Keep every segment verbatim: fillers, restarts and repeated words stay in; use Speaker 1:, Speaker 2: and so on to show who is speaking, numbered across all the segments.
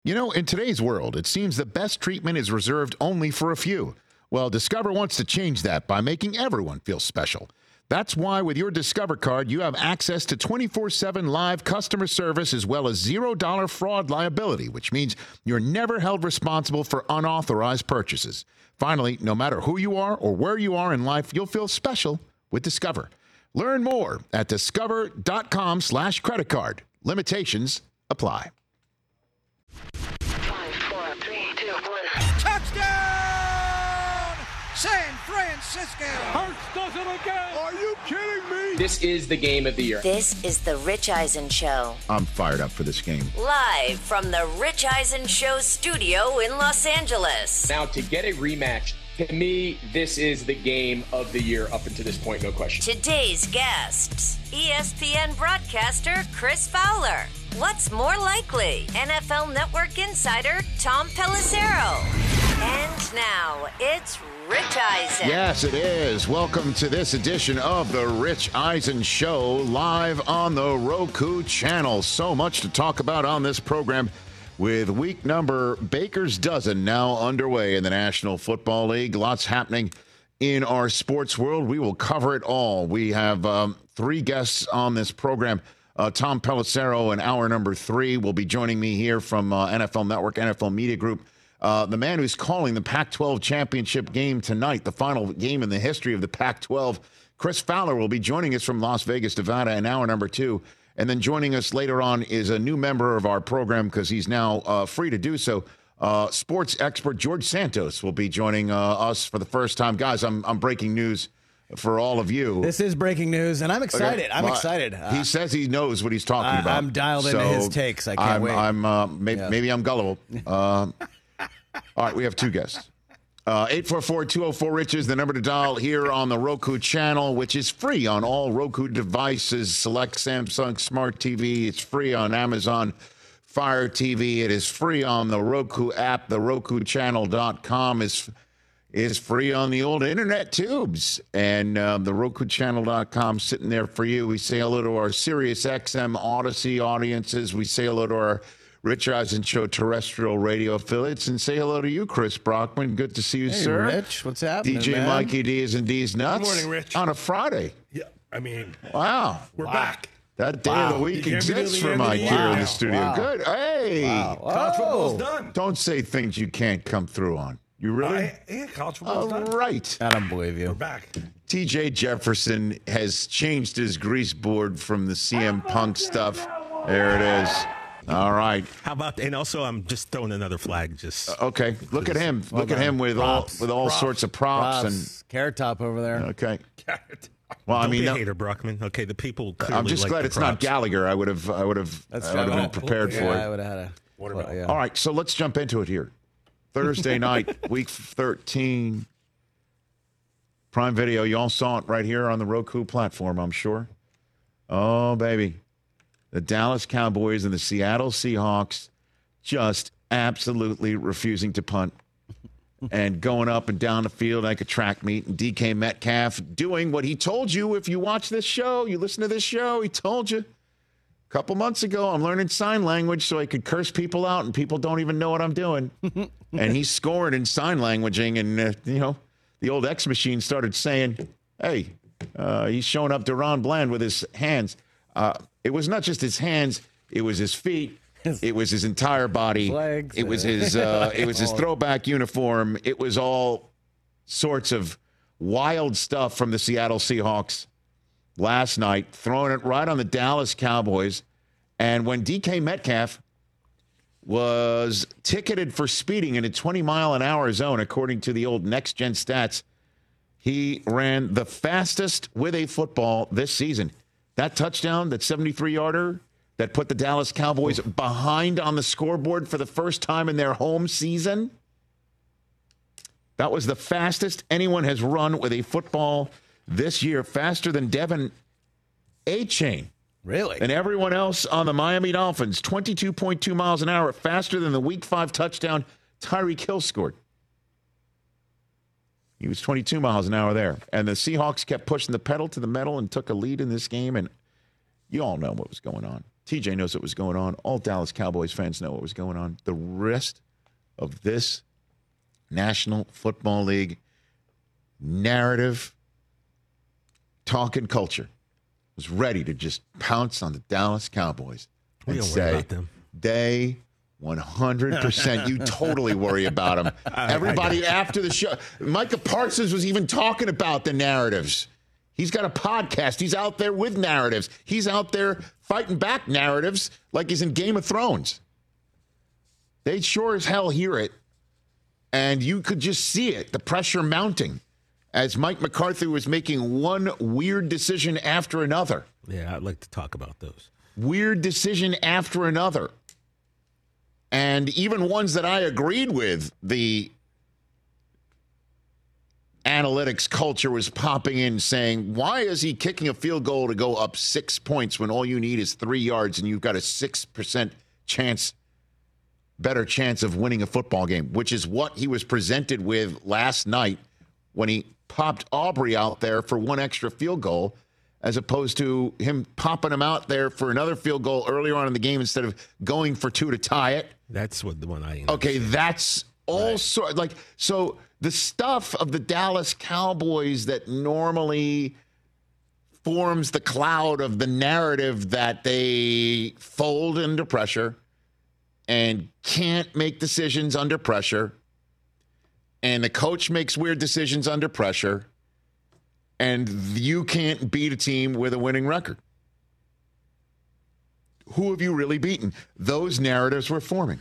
Speaker 1: You know, in today's world, it seems the best treatment is reserved only for a few. Well, Discover wants to change that by making everyone feel special. That's why with your Discover card, you have access to twenty-four seven live customer service as well as zero dollar fraud liability, which means you're never held responsible for unauthorized purchases. Finally, no matter who you are or where you are in life, you'll feel special with Discover. Learn more at discover.com slash credit card. Limitations apply.
Speaker 2: Five, four, three, two, one.
Speaker 3: Touchdown! San Francisco!
Speaker 4: Hurts does it again!
Speaker 5: Are you kidding me?
Speaker 6: This is the game of the year.
Speaker 7: This is the Rich Eisen Show.
Speaker 1: I'm fired up for this game.
Speaker 7: Live from the Rich Eisen Show studio in Los Angeles.
Speaker 6: Now, to get a rematch, to me, this is the game of the year up until this point, no question.
Speaker 7: Today's guests, E S P N broadcaster Chris Fowler. What's more likely? N F L Network insider Tom Pelissero. And now, it's Rich Eisen.
Speaker 1: Yes, it is. Welcome to this edition of the Rich Eisen Show, live on the Roku channel. So much to talk about on this program with week number Baker's dozen now underway in the National Football League. Lots happening in our sports world. We will cover it all. We have um, three guests on this program. Uh, Tom Pelissero in hour number three will be joining me here from uh, N F L Network, N F L Media Group. Uh, the man who's calling the Pac twelve championship game tonight, the final game in the history of the Pac twelve. Chris Fowler will be joining us from Las Vegas, Nevada in hour number two. And then joining us later on is a new member of our program because he's now uh, free to do so. Uh, sports expert George Santos will be joining uh, us for the first time. Guys, I'm, I'm breaking news for all of you.
Speaker 8: This is breaking news, and I'm excited.
Speaker 1: Okay.
Speaker 8: I'm
Speaker 1: well,
Speaker 8: excited. Uh,
Speaker 1: he says he knows what he's talking
Speaker 8: I,
Speaker 1: about.
Speaker 8: I'm dialed
Speaker 1: so
Speaker 8: into his takes. I can't
Speaker 1: I'm,
Speaker 8: wait.
Speaker 1: I'm, uh, may,
Speaker 8: Yeah.
Speaker 1: Maybe I'm gullible. Uh, all right, we have two guests. Uh, eight four four, two oh four, RICH is the number to dial here on the Roku channel, which is free on all Roku devices. Select Samsung Smart T V. It's free on Amazon Fire T V. It is free on the Roku app. The Roku Channel dot com is is free on the old internet tubes. And uh, the Roku Channel dot com sitting there for you. We say hello to our Sirius X M Odyssey audiences. We say hello to our Rich Eisen Show terrestrial radio affiliates, and say hello to you, Chris Brockman. Good to see you,
Speaker 8: hey,
Speaker 1: sir.
Speaker 8: Rich, what's happening,
Speaker 1: D J
Speaker 8: man?
Speaker 1: Mikey D's and D's Nuts.
Speaker 5: Good morning, Rich.
Speaker 1: On a Friday.
Speaker 5: Yeah, I mean,
Speaker 1: Wow.
Speaker 5: we're
Speaker 8: Wow.
Speaker 5: back.
Speaker 1: That day
Speaker 8: Wow.
Speaker 1: of the week
Speaker 5: You can't be
Speaker 1: exists
Speaker 5: doing
Speaker 1: for
Speaker 5: the end
Speaker 1: Mike
Speaker 5: of the
Speaker 1: here
Speaker 5: year
Speaker 1: in
Speaker 5: now.
Speaker 1: the studio.
Speaker 8: Wow.
Speaker 1: Good. Hey.
Speaker 8: Wow.
Speaker 5: College football's
Speaker 8: Oh.
Speaker 5: done.
Speaker 1: Don't say things you can't come through on. You really?
Speaker 5: I, yeah, college football's
Speaker 1: All
Speaker 5: done.
Speaker 1: right.
Speaker 8: I don't believe you.
Speaker 5: We're back.
Speaker 1: T J Jefferson has changed his grease board from the C M Punk stuff. There it is. All right.
Speaker 9: How about, and also I'm just throwing another flag. Just
Speaker 1: Okay. Look at him.
Speaker 8: Well
Speaker 1: Look at
Speaker 8: done.
Speaker 1: him with
Speaker 8: Props.
Speaker 1: all with all
Speaker 5: Props.
Speaker 1: sorts of props,
Speaker 8: Props. Carrot Top over there.
Speaker 1: and okay.
Speaker 5: Carrot.
Speaker 1: Well, I
Speaker 9: don't
Speaker 1: mean,
Speaker 9: be a
Speaker 1: no-
Speaker 9: hater, Brockman. Okay, the people clearly
Speaker 1: I'm just
Speaker 9: like
Speaker 1: glad
Speaker 9: the
Speaker 1: it's not
Speaker 9: props.
Speaker 1: Gallagher. I would have I would have
Speaker 8: That's
Speaker 1: I would have
Speaker 8: fair.
Speaker 1: been prepared
Speaker 8: yeah,
Speaker 1: for
Speaker 8: I
Speaker 1: it.
Speaker 8: would have had a.
Speaker 5: Watermelon.
Speaker 8: well, yeah.
Speaker 1: All right, so let's jump into it here. Thursday night, week thirteen. Prime Video, y'all saw it right here on the Roku platform, I'm sure. Oh, baby. The Dallas Cowboys and the Seattle Seahawks just absolutely refusing to punt and going up and down the field like a track meet. And D K Metcalf doing what he told you if you watch this show, you listen to this show, he told you a couple months ago, I'm learning sign language so I could curse people out and people don't even know what I'm doing. And he's scoring in sign languaging, and, uh, you know, the old X machine started saying, hey, uh, he's showing up to Ron Bland with his hands. Uh, it was not just his hands, it was his feet. It was his entire body.
Speaker 8: Legs.
Speaker 1: It was his uh, it was his throwback uniform. It was all sorts of wild stuff from the Seattle Seahawks last night, throwing it right on the Dallas Cowboys. And when D K Metcalf was ticketed for speeding in a twenty mile an hour zone, according to the old Next Gen stats, he ran the fastest with a football this season. That touchdown, that seventy-three yarder that put the Dallas Cowboys behind on the scoreboard for the first time in their home season, that was the fastest anyone has run with a football this year, faster than Devin A-Chain.
Speaker 8: Really?
Speaker 1: And everyone else on the Miami Dolphins, twenty-two point two miles an hour, faster than the Week five touchdown Tyreek Hill scored. He was twenty-two miles an hour there. And the Seahawks kept pushing the pedal to the metal and took a lead in this game. And you all know what was going on. T J knows what was going on. All Dallas Cowboys fans know what was going on. The rest of this National Football League narrative, talking culture was ready to just pounce on the Dallas Cowboys
Speaker 9: We
Speaker 1: and
Speaker 9: don't worry
Speaker 1: say,
Speaker 9: about them.
Speaker 1: they one hundred percent, you totally worry about them. Everybody after the show, Micah Parsons was even talking about the narratives. He's got a podcast. He's out there with narratives. He's out there fighting back narratives like he's in Game of Thrones. They sure as hell hear it. And you could just see it, the pressure mounting as Mike McCarthy was making one weird decision after another.
Speaker 9: Yeah, I'd like to talk about those.
Speaker 1: Weird decision after another. And even ones that I agreed with, the analytics culture was popping in saying, why is he kicking a field goal to go up six points when all you need is three yards and you've got a six percent chance, better chance of winning a football game, which is what he was presented with last night when he popped Aubrey out there for one extra field goal, as opposed to him popping him out there for another field goal earlier on in the game instead of going for two to tie it.
Speaker 9: That's what the one I
Speaker 1: Okay, that's all right. sort like so the stuff of the Dallas Cowboys that normally forms the cloud of the narrative that they fold under pressure and can't make decisions under pressure, and the coach makes weird decisions under pressure, and you can't beat a team with a winning record. Who have you really beaten? Those narratives were forming.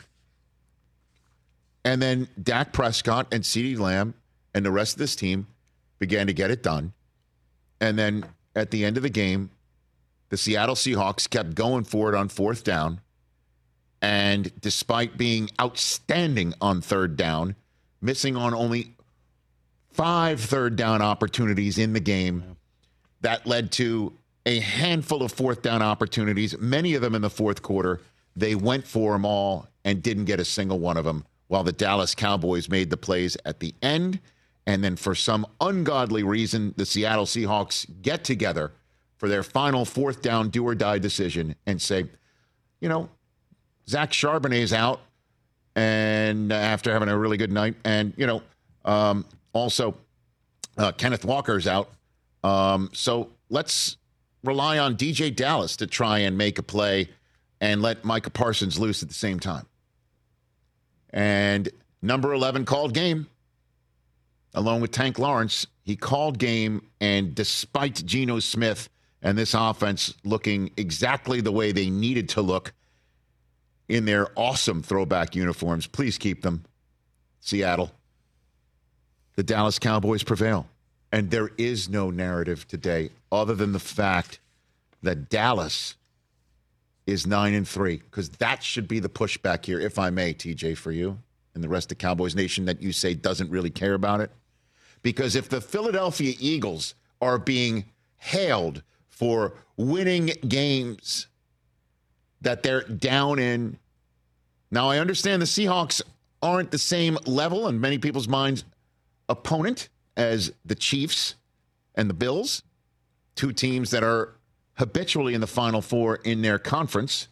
Speaker 1: And then Dak Prescott and CeeDee Lamb and the rest of this team began to get it done. And then at the end of the game, the Seattle Seahawks kept going for it on fourth down. And despite being outstanding on third down, missing on only five third down opportunities in the game, that led to a handful of fourth down opportunities, many of them in the fourth quarter. They went for them all and didn't get a single one of them, while the Dallas Cowboys made the plays at the end. And then for some ungodly reason, the Seattle Seahawks get together for their final fourth down do-or-die decision and say, you know, Zach Charbonnet's out, and after having a really good night, and, you know, um, also uh, Kenneth Walker's out. Um, so let's rely on D J Dallas to try and make a play and let Micah Parsons loose at the same time. And number eleven called game, along with Tank Lawrence. He called game, and despite Geno Smith and this offense looking exactly the way they needed to look in their awesome throwback uniforms, please keep them, Seattle, the Dallas Cowboys prevail. And there is no narrative today other than the fact that Dallas is nine and three, because that should be the pushback here, if I may, T J, for you and the rest of Cowboys Nation that you say doesn't really care about it. Because if the Philadelphia Eagles are being hailed for winning games that they're down in, now I understand the Seahawks aren't the same level in many people's minds opponent as the Chiefs and the Bills, two teams that are habitually in the Final Four in their conference.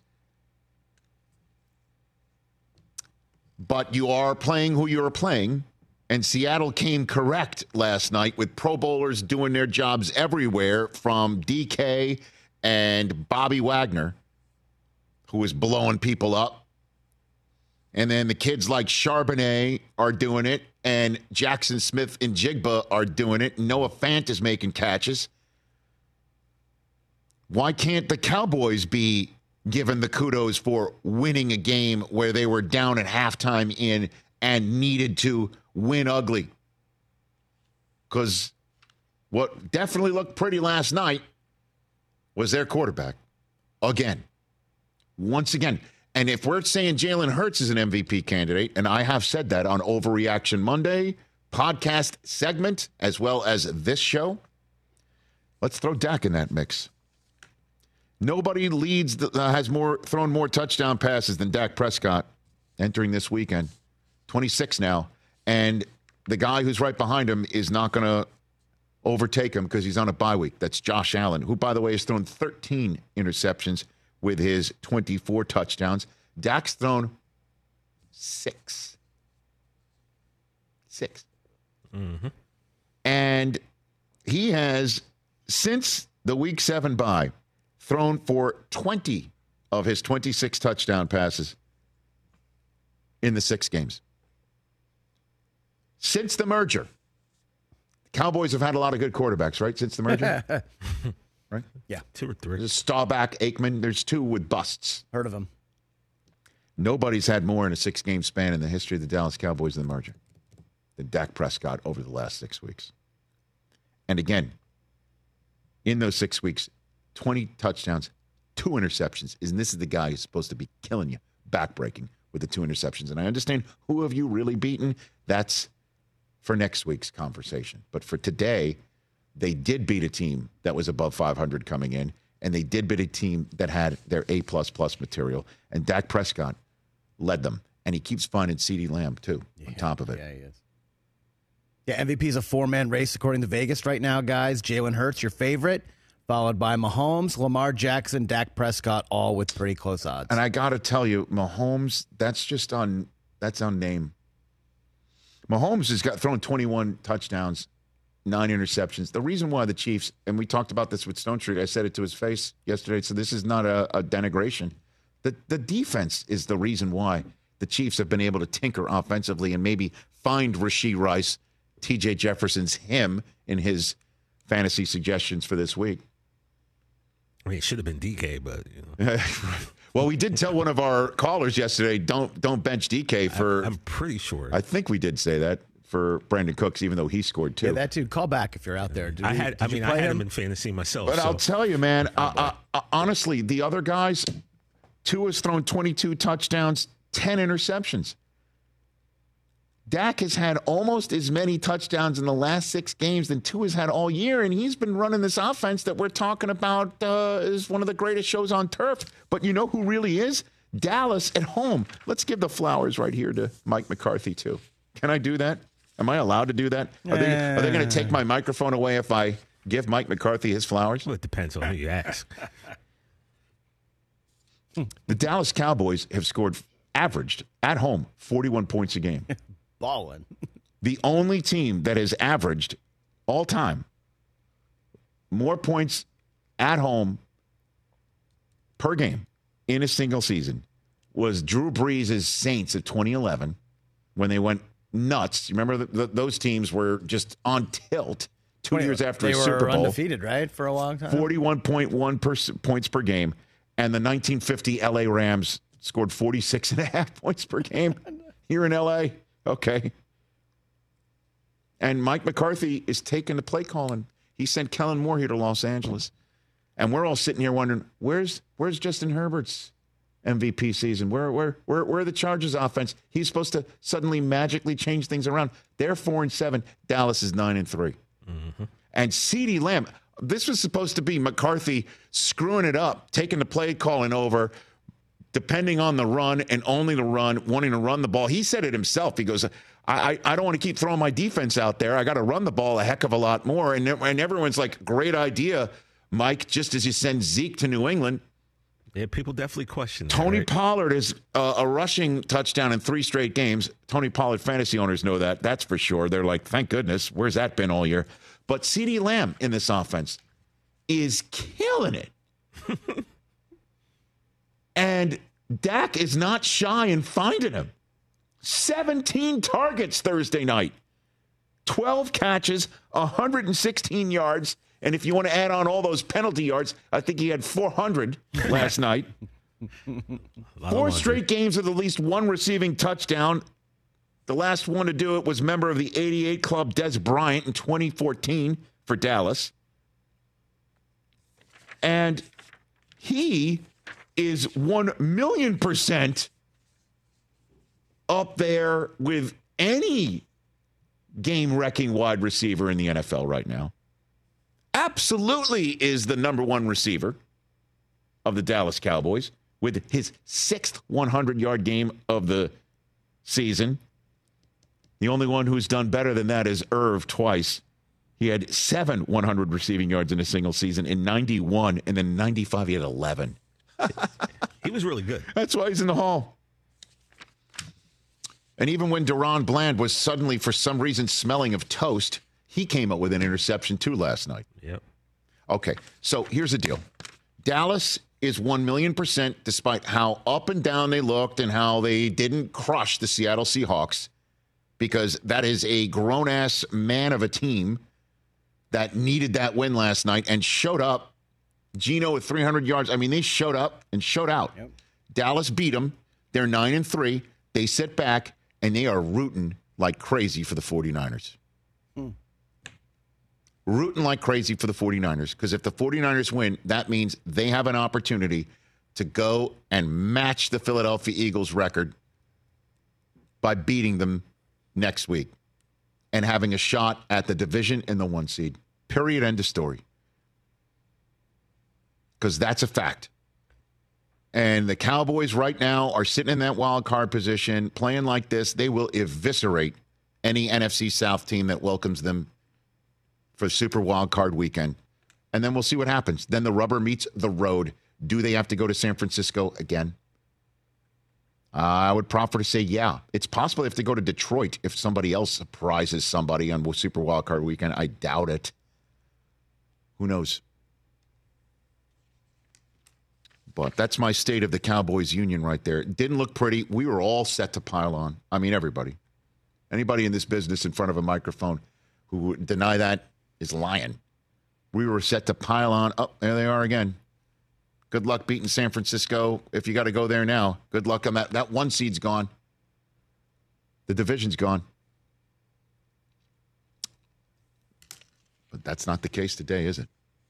Speaker 1: But you are playing who you're playing, and Seattle came correct last night with Pro Bowlers doing their jobs everywhere, from D K and Bobby Wagner, who was blowing people up. And then the kids like Charbonnet are doing it, and Jackson Smith and Jigba are doing it. Noah Fant is making catches. Why can't the Cowboys be given the kudos for winning a game where they were down at halftime in and needed to win ugly? Because what definitely looked pretty last night was their quarterback. Again. Once again. And if we're saying Jalen Hurts is an M V P candidate, and I have said that on Overreaction Monday podcast segment, as well as this show, let's throw Dak in that mix. Nobody leads the, uh, has more thrown more touchdown passes than Dak Prescott entering this weekend. twenty-six now. And the guy who's right behind him is not going to overtake him because he's on a bye week. That's Josh Allen, who, by the way, has thrown thirteen interceptions with his twenty-four touchdowns. Dak's thrown six. Six.
Speaker 9: Mm-hmm.
Speaker 1: And he has, since the week seven bye, thrown for twenty of his twenty-six touchdown passes in the six games. Since the merger. Cowboys have had a lot of good quarterbacks, right? Since the merger? Right?
Speaker 8: Yeah.
Speaker 9: Two or three.
Speaker 1: There's Staubach, Aikman. There's two with busts.
Speaker 8: Heard of him.
Speaker 1: Nobody's had more in a six-game span in the history of the Dallas Cowboys than the merger than Dak Prescott over the last six weeks. And again, in those six weeks, twenty touchdowns, two interceptions. And this is the guy who's supposed to be killing you, backbreaking with the two interceptions. And I understand who have you really beaten? That's for next week's conversation. But for today, they did beat a team that was above five hundred coming in, and they did beat a team that had their A-plus plus material. And Dak Prescott led them. And he keeps finding CeeDee Lamb, too,
Speaker 8: yeah,
Speaker 1: on top of it.
Speaker 8: Yeah, he is. Yeah, M V P is a four-man race according to Vegas right now, guys. Jalen Hurts, your favorite, followed by Mahomes, Lamar Jackson, Dak Prescott, all with pretty close odds.
Speaker 1: And I got to tell you, Mahomes, that's just on that's on name. Mahomes has got thrown twenty-one touchdowns, nine interceptions. The reason why the Chiefs, and we talked about this with Stone Street, I said it to his face yesterday, so this is not a, a denigration. The, the defense is the reason why the Chiefs have been able to tinker offensively and maybe find Rashee Rice, T J Jefferson's him in his fantasy suggestions for this week.
Speaker 9: I mean, it should have been D K, but you know.
Speaker 1: Well, we did tell one of our callers yesterday, don't don't bench D K for.
Speaker 9: I'm pretty sure.
Speaker 1: I think we did say that for Brandon Cooks, even though he scored two.
Speaker 8: Yeah, that dude. Call back if you're out there. Did
Speaker 9: I
Speaker 8: we,
Speaker 9: had.
Speaker 8: did
Speaker 9: I
Speaker 8: you
Speaker 9: mean, I
Speaker 8: play
Speaker 9: had
Speaker 8: him
Speaker 9: him in fantasy myself.
Speaker 1: But
Speaker 9: so.
Speaker 1: I'll tell you, man. Uh, uh, honestly, the other guys, Tua's thrown twenty-two touchdowns, ten interceptions. Dak has had almost as many touchdowns in the last six games than Tua's had all year, and he's been running this offense that we're talking about uh, is one of the greatest shows on turf. But you know who really is? Dallas at home. Let's give the flowers right here to Mike McCarthy, too. Can I do that? Am I allowed to do that? Are they, are they going to take my microphone away if I give Mike McCarthy his flowers?
Speaker 9: Well, it depends on who you ask.
Speaker 1: The Dallas Cowboys have scored, averaged, at home, forty-one points a game.
Speaker 8: Ballin'.
Speaker 1: The only team that has averaged all time more points at home per game in a single season was Drew Brees' Saints of twenty eleven when they went nuts. You remember the, the, those teams were just on tilt two
Speaker 8: Wait,
Speaker 1: years after
Speaker 8: they
Speaker 1: a
Speaker 8: were
Speaker 1: Super Bowl.
Speaker 8: undefeated, right, for a long time?
Speaker 1: forty-one point one per, points per game. And the nineteen fifty L A Rams scored forty-six and a half points per game here in L A. Okay. And Mike McCarthy is taking the play calling. He sent Kellen Moore here to Los Angeles. And we're all sitting here wondering, where's where's Justin Herbert's M V P season? Where where where where are the Chargers offense? He's supposed to suddenly magically change things around. They're four and seven. Dallas is nine and three. Mm-hmm. And CeeDee Lamb, this was supposed to be McCarthy screwing it up, taking the play calling over, depending on the run and only the run, wanting to run the ball. He said it himself. He goes, I, I, I don't want to keep throwing my defense out there. I got to run the ball a heck of a lot more. And, and everyone's like, great idea, Mike, just as you send Zeke to New England.
Speaker 9: Yeah, people definitely question that,
Speaker 1: Tony
Speaker 9: right?
Speaker 1: Pollard is uh, a rushing touchdown in three straight games. Tony Pollard fantasy owners know that. That's for sure. They're like, thank goodness. Where's that been all year? But CeeDee Lamb in this offense is killing it. And Dak is not shy in finding him. seventeen targets Thursday night. twelve catches, one hundred sixteen yards. And if you want to add on all those penalty yards, I think he had four hundred last night. Four straight games with at least one receiving touchdown. The last one to do it was member of the eighty-eight Club, Des Bryant, in twenty fourteen for Dallas. And he is one million percent up there with any game-wrecking wide receiver in the N F L right now. Absolutely is the number one receiver of the Dallas Cowboys with his sixth hundred-yard game of the season. The only one who's done better than that is Irv twice. He had seven hundred receiving yards in a single season in ninety-one, and then ninety-five he had eleven.
Speaker 9: He was really good.
Speaker 1: That's why he's in the Hall. And even when Deron Bland was suddenly, for some reason, smelling of toast, he came up with an interception, too, last night.
Speaker 9: Yep.
Speaker 1: Okay, so here's the deal. Dallas is one million percent, despite how up and down they looked and how they didn't crush the Seattle Seahawks, because that is a grown-ass man of a team that needed that win last night and showed up. Geno with three hundred yards. I mean, they showed up and showed out. Yep. Dallas beat them. They're nine and three. They sit back, and they are rooting like crazy for the 49ers. Hmm. Rooting like crazy for the 49ers, because if the 49ers win, that means they have an opportunity to go and match the Philadelphia Eagles record by beating them next week and having a shot at the division in the one seed. Period. End of story. Because that's a fact. And the Cowboys right now are sitting in that wild card position, playing like this. They will eviscerate any N F C South team that welcomes them for Super Wild Card Weekend. And then we'll see what happens. Then the rubber meets the road. Do they have to go to San Francisco again? Uh, I would proffer to say, yeah. It's possible if they go to Detroit, if somebody else surprises somebody on Super Wild Card Weekend. I doubt it. Who knows? But that's my state of the Cowboys Union right there. It didn't look pretty. We were all set to pile on. I mean, everybody. Anybody in this business in front of a microphone who would deny that is lying. We were set to pile on. Oh, there they are again. Good luck beating San Francisco. If you got to go there now, good luck on that. That one seed's gone. The division's gone. But that's not the case today, is it?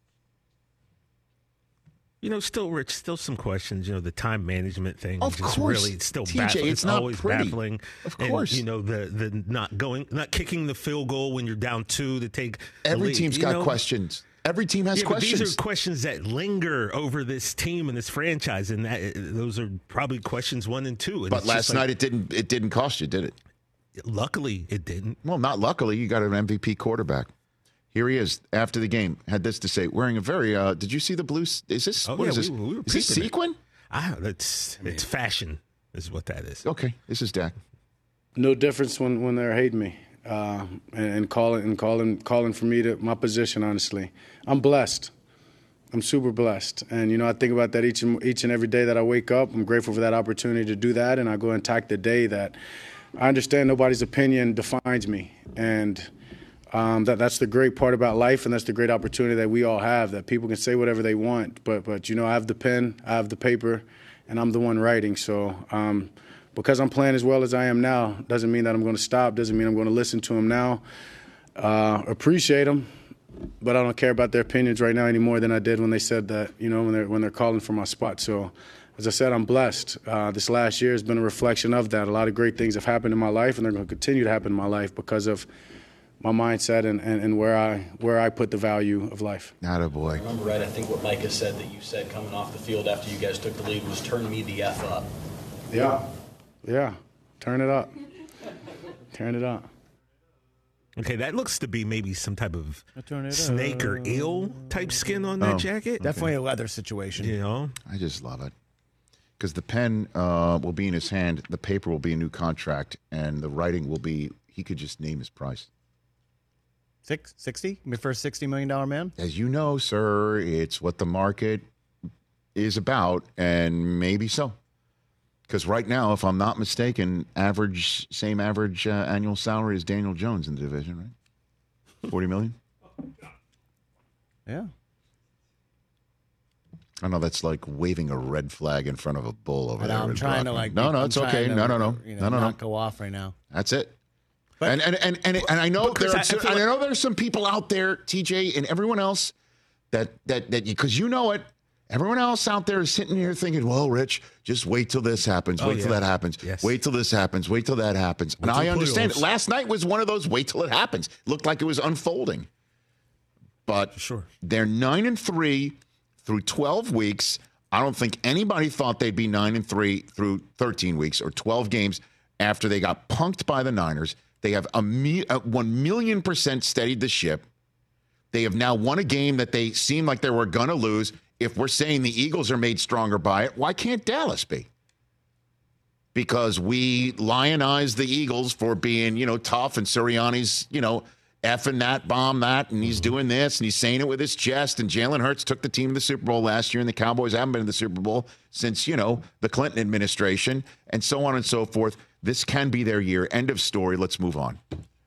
Speaker 9: You know, still, Rich, still some questions. You know, the time management thing.
Speaker 1: Of
Speaker 9: just
Speaker 1: course,
Speaker 9: really, it's still
Speaker 1: T J,
Speaker 9: baffling.
Speaker 1: it's
Speaker 9: It's
Speaker 1: not
Speaker 9: always
Speaker 1: pretty.
Speaker 9: baffling.
Speaker 1: Of
Speaker 9: and,
Speaker 1: course,
Speaker 9: you know the the not going, not kicking the field goal when you're down two to take.
Speaker 1: Every
Speaker 9: the lead.
Speaker 1: team's
Speaker 9: you
Speaker 1: got
Speaker 9: know?
Speaker 1: questions. Every team has
Speaker 9: yeah,
Speaker 1: questions.
Speaker 9: But these are questions that linger over this team and this franchise, and that those are probably questions one and two. And
Speaker 1: but
Speaker 9: it's
Speaker 1: last
Speaker 9: just like,
Speaker 1: night it didn't. It didn't cost you, did it?
Speaker 9: Luckily, it didn't.
Speaker 1: Well, not luckily. You got an M V P quarterback. Here he is after the game. Had this to say, wearing a very. Uh, did you see the blue? Is this
Speaker 9: Oh,
Speaker 1: what
Speaker 9: yeah,
Speaker 1: is this?
Speaker 9: we- we were
Speaker 1: is this
Speaker 9: peeping it.
Speaker 1: sequin?
Speaker 9: Ah, that's it's fashion. Is what that is.
Speaker 1: Okay, this is Dak.
Speaker 10: No difference when, when they're hating me uh, and, and calling and calling calling for me to my position. Honestly, I'm blessed. I'm super blessed, and you know I think about that each and each and every day that I wake up. I'm grateful for that opportunity to do that, and I go and attack the day that I understand nobody's opinion defines me, and um, that that's the great part about life, and that's the great opportunity that we all have. That people can say whatever they want, but but you know I have the pen, I have the paper, and I'm the one writing. So um, because I'm playing as well as I am now, doesn't mean that I'm going to stop. Doesn't mean I'm going to listen to them now. Uh, appreciate them. But I don't care about their opinions right now any more than I did when they said that, you know, when they're, when they're calling for my spot. So, as I said, I'm blessed. Uh, this last year has been a reflection of that. A lot of great things have happened in my life, and they're going to continue to happen in my life because of my mindset and, and, and where I where I put the value of life.
Speaker 1: Atta boy.
Speaker 11: Remember right, I think what Micah said that you said coming off the field after you guys took the lead was turn me the F up.
Speaker 10: Yeah. Yeah. Turn it up. Turn it up.
Speaker 9: Okay, that looks to be maybe some type of snake or eel type skin on that
Speaker 1: Oh,
Speaker 9: jacket.
Speaker 8: Definitely a leather situation.
Speaker 9: You know,
Speaker 1: I just love it. Because the pen uh, will be in his hand, the paper will be a new contract, and the writing will be, he could just name his price.
Speaker 8: Six, sixty? My first sixty million dollars man?
Speaker 1: As you know, sir, it's what the market is about, and maybe so. Because right now, if I'm not mistaken, average, same average uh, annual salary as Daniel Jones in the division, right? forty million dollars?
Speaker 8: Yeah.
Speaker 1: I know that's like waving a red flag in front of a bull over
Speaker 8: I know,
Speaker 1: there.
Speaker 8: I'm
Speaker 1: in
Speaker 8: trying to
Speaker 1: Brockton.
Speaker 8: like.
Speaker 1: No, no,
Speaker 8: I'm
Speaker 1: it's
Speaker 8: trying
Speaker 1: okay.
Speaker 8: to,
Speaker 1: No, no, no.
Speaker 8: You know,
Speaker 1: No, no, no.
Speaker 8: not go off right now.
Speaker 1: That's it.
Speaker 8: But-
Speaker 1: and, and, and, and, and I know
Speaker 9: Because
Speaker 1: there
Speaker 9: I-
Speaker 1: are,
Speaker 9: I feel
Speaker 1: and I
Speaker 9: like-
Speaker 1: know there's some people out there, T J, and everyone else that that that because you know it. Everyone else out there is sitting here thinking, "Well, Rich, just wait till this happens.
Speaker 9: Oh,
Speaker 1: Wait till
Speaker 9: yeah.
Speaker 1: that happens.
Speaker 9: Yes.
Speaker 1: Wait till this happens. Wait till that happens." And
Speaker 9: Wait till
Speaker 1: I understand it.
Speaker 9: playoffs.
Speaker 1: Last night was one of those wait till it happens. Looked like it was unfolding. But
Speaker 9: Sure.
Speaker 1: they're nine and three through twelve weeks. I don't think anybody thought they'd be nine and three through thirteen weeks or twelve games after they got punked by the Niners. They have a, me- a one million percent steadied the ship. They have now won a game that they seemed like they were going to lose if we're saying the Eagles are made stronger by it, why can't Dallas be? Because we lionize the Eagles for being, you know, tough, and Sirianni's, you know, effing that, bomb that, and he's doing this, and he's saying it with his chest, and Jalen Hurts took the team to the Super Bowl last year, and the Cowboys haven't been in the Super Bowl since, you know, the Clinton administration, and so on and so forth. This can be their year. End of story. Let's move on.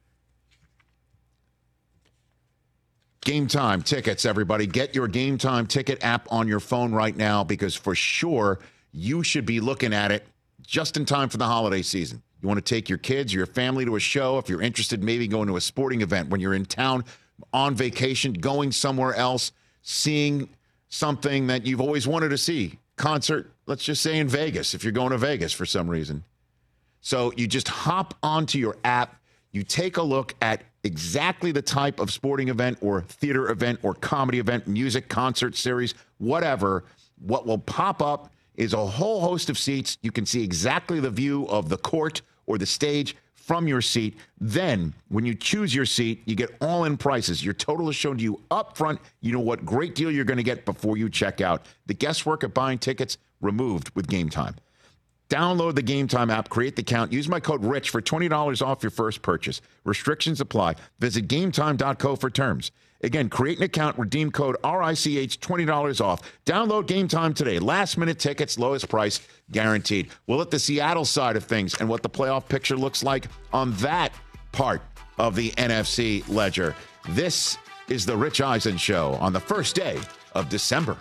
Speaker 1: Game Time tickets, everybody. Get your Game Time ticket app on your phone right now, because for sure you should be looking at it just in time for the holiday season. You want to take your kids, your family to a show. If you're interested, maybe going to a sporting event when you're in town, on vacation, going somewhere else, seeing something that you've always wanted to see. Concert, let's just say in Vegas, if you're going to Vegas for some reason. So you just hop onto your app. You take a look at exactly the type of sporting event or theater event or comedy event, music, concert series, whatever. What will pop up is a whole host of seats. You can see exactly the view of the court or the stage from your seat. Then, when you choose your seat, you get all-in prices. Your total is shown to you up front. You know what great deal you're going to get before you check out. The guesswork of buying tickets removed with Game Time. Download the Game Time app, create the account, use my code RICH for twenty dollars off your first purchase. Restrictions apply. Visit game time dot co for terms. Again, create an account, redeem code R I C H, twenty dollars off. Download Game Time today. Last minute tickets, lowest price, guaranteed. We'll at the Seattle side of things and what the playoff picture looks like on that part of the N F C ledger. This is the Rich Eisen Show on the first day of December.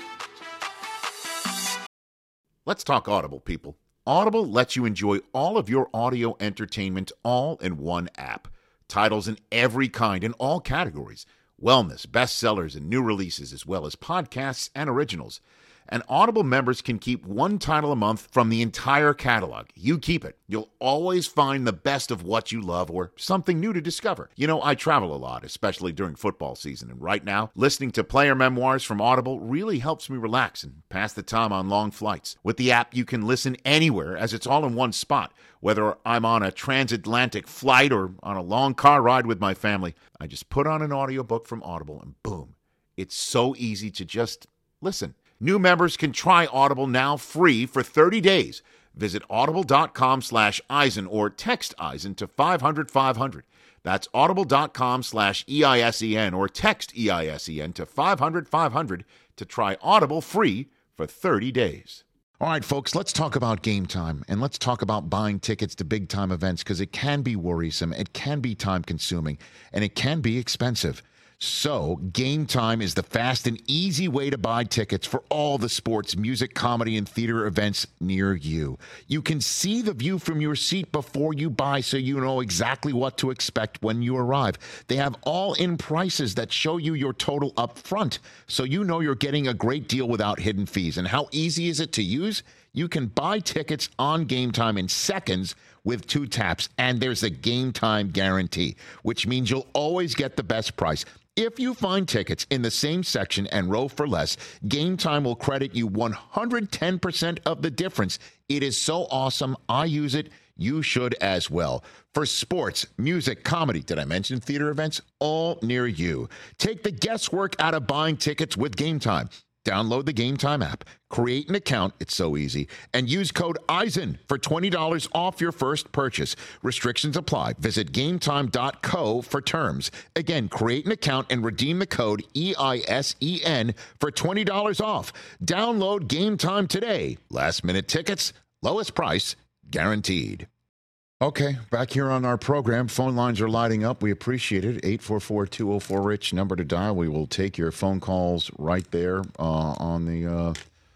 Speaker 1: Let's talk Audible, people. Audible lets you enjoy all of your audio entertainment all in one app. Titles in every kind in all categories. Wellness, bestsellers, and new releases, as well as podcasts and originals. And Audible members can keep one title a month from the entire catalog. You keep it. You'll always find the best of what you love or something new to discover. You know, I travel a lot, especially during football season. And right now, listening to player memoirs from Audible really helps me relax and pass the time on long flights. With the app, you can listen anywhere as it's all in one spot. Whether I'm on a transatlantic flight or on a long car ride with my family, I just put on an audiobook from Audible and boom, it's so easy to just listen. New members can try Audible now free for thirty days. Visit audible.com slash Eisen or text Eisen to five hundred five hundred. That's audible.com slash E I S E N or text E I S E N to five hundred five hundred to try Audible free for thirty days. All right, folks, let's talk about Game Time, and let's talk about buying tickets to big-time events, because it can be worrisome, it can be time-consuming, and it can be expensive. So, Game Time is the fast and easy way to buy tickets for all the sports, music, comedy, and theater events near you. You can see the view from your seat before you buy, so you know exactly what to expect when you arrive. They have all-in prices that show you your total up front, so you know you're getting a great deal without hidden fees. And how easy is it to use? You can buy tickets on Game Time in seconds with two taps, and there's a Game Time guarantee, which means you'll always get the best price. If you find tickets in the same section and row for less, Game Time will credit you one hundred ten percent of the difference. It is so awesome. I use it. You should as well. For sports, music, comedy, did I mention theater events? All near you. Take the guesswork out of buying tickets with Game Time. Download the Game Time app, create an account, it's so easy, and use code Eisen for twenty dollars off your first purchase. Restrictions apply. Visit game time dot co for terms. Again, create an account and redeem the code E I S E N for twenty dollars off. Download Game Time today. Last minute tickets, lowest price, guaranteed. Okay, back here on our program. Phone lines are lighting up. We appreciate it. eight four four, two oh four, RICH, number to dial. We will take your phone calls right there uh, on the uh,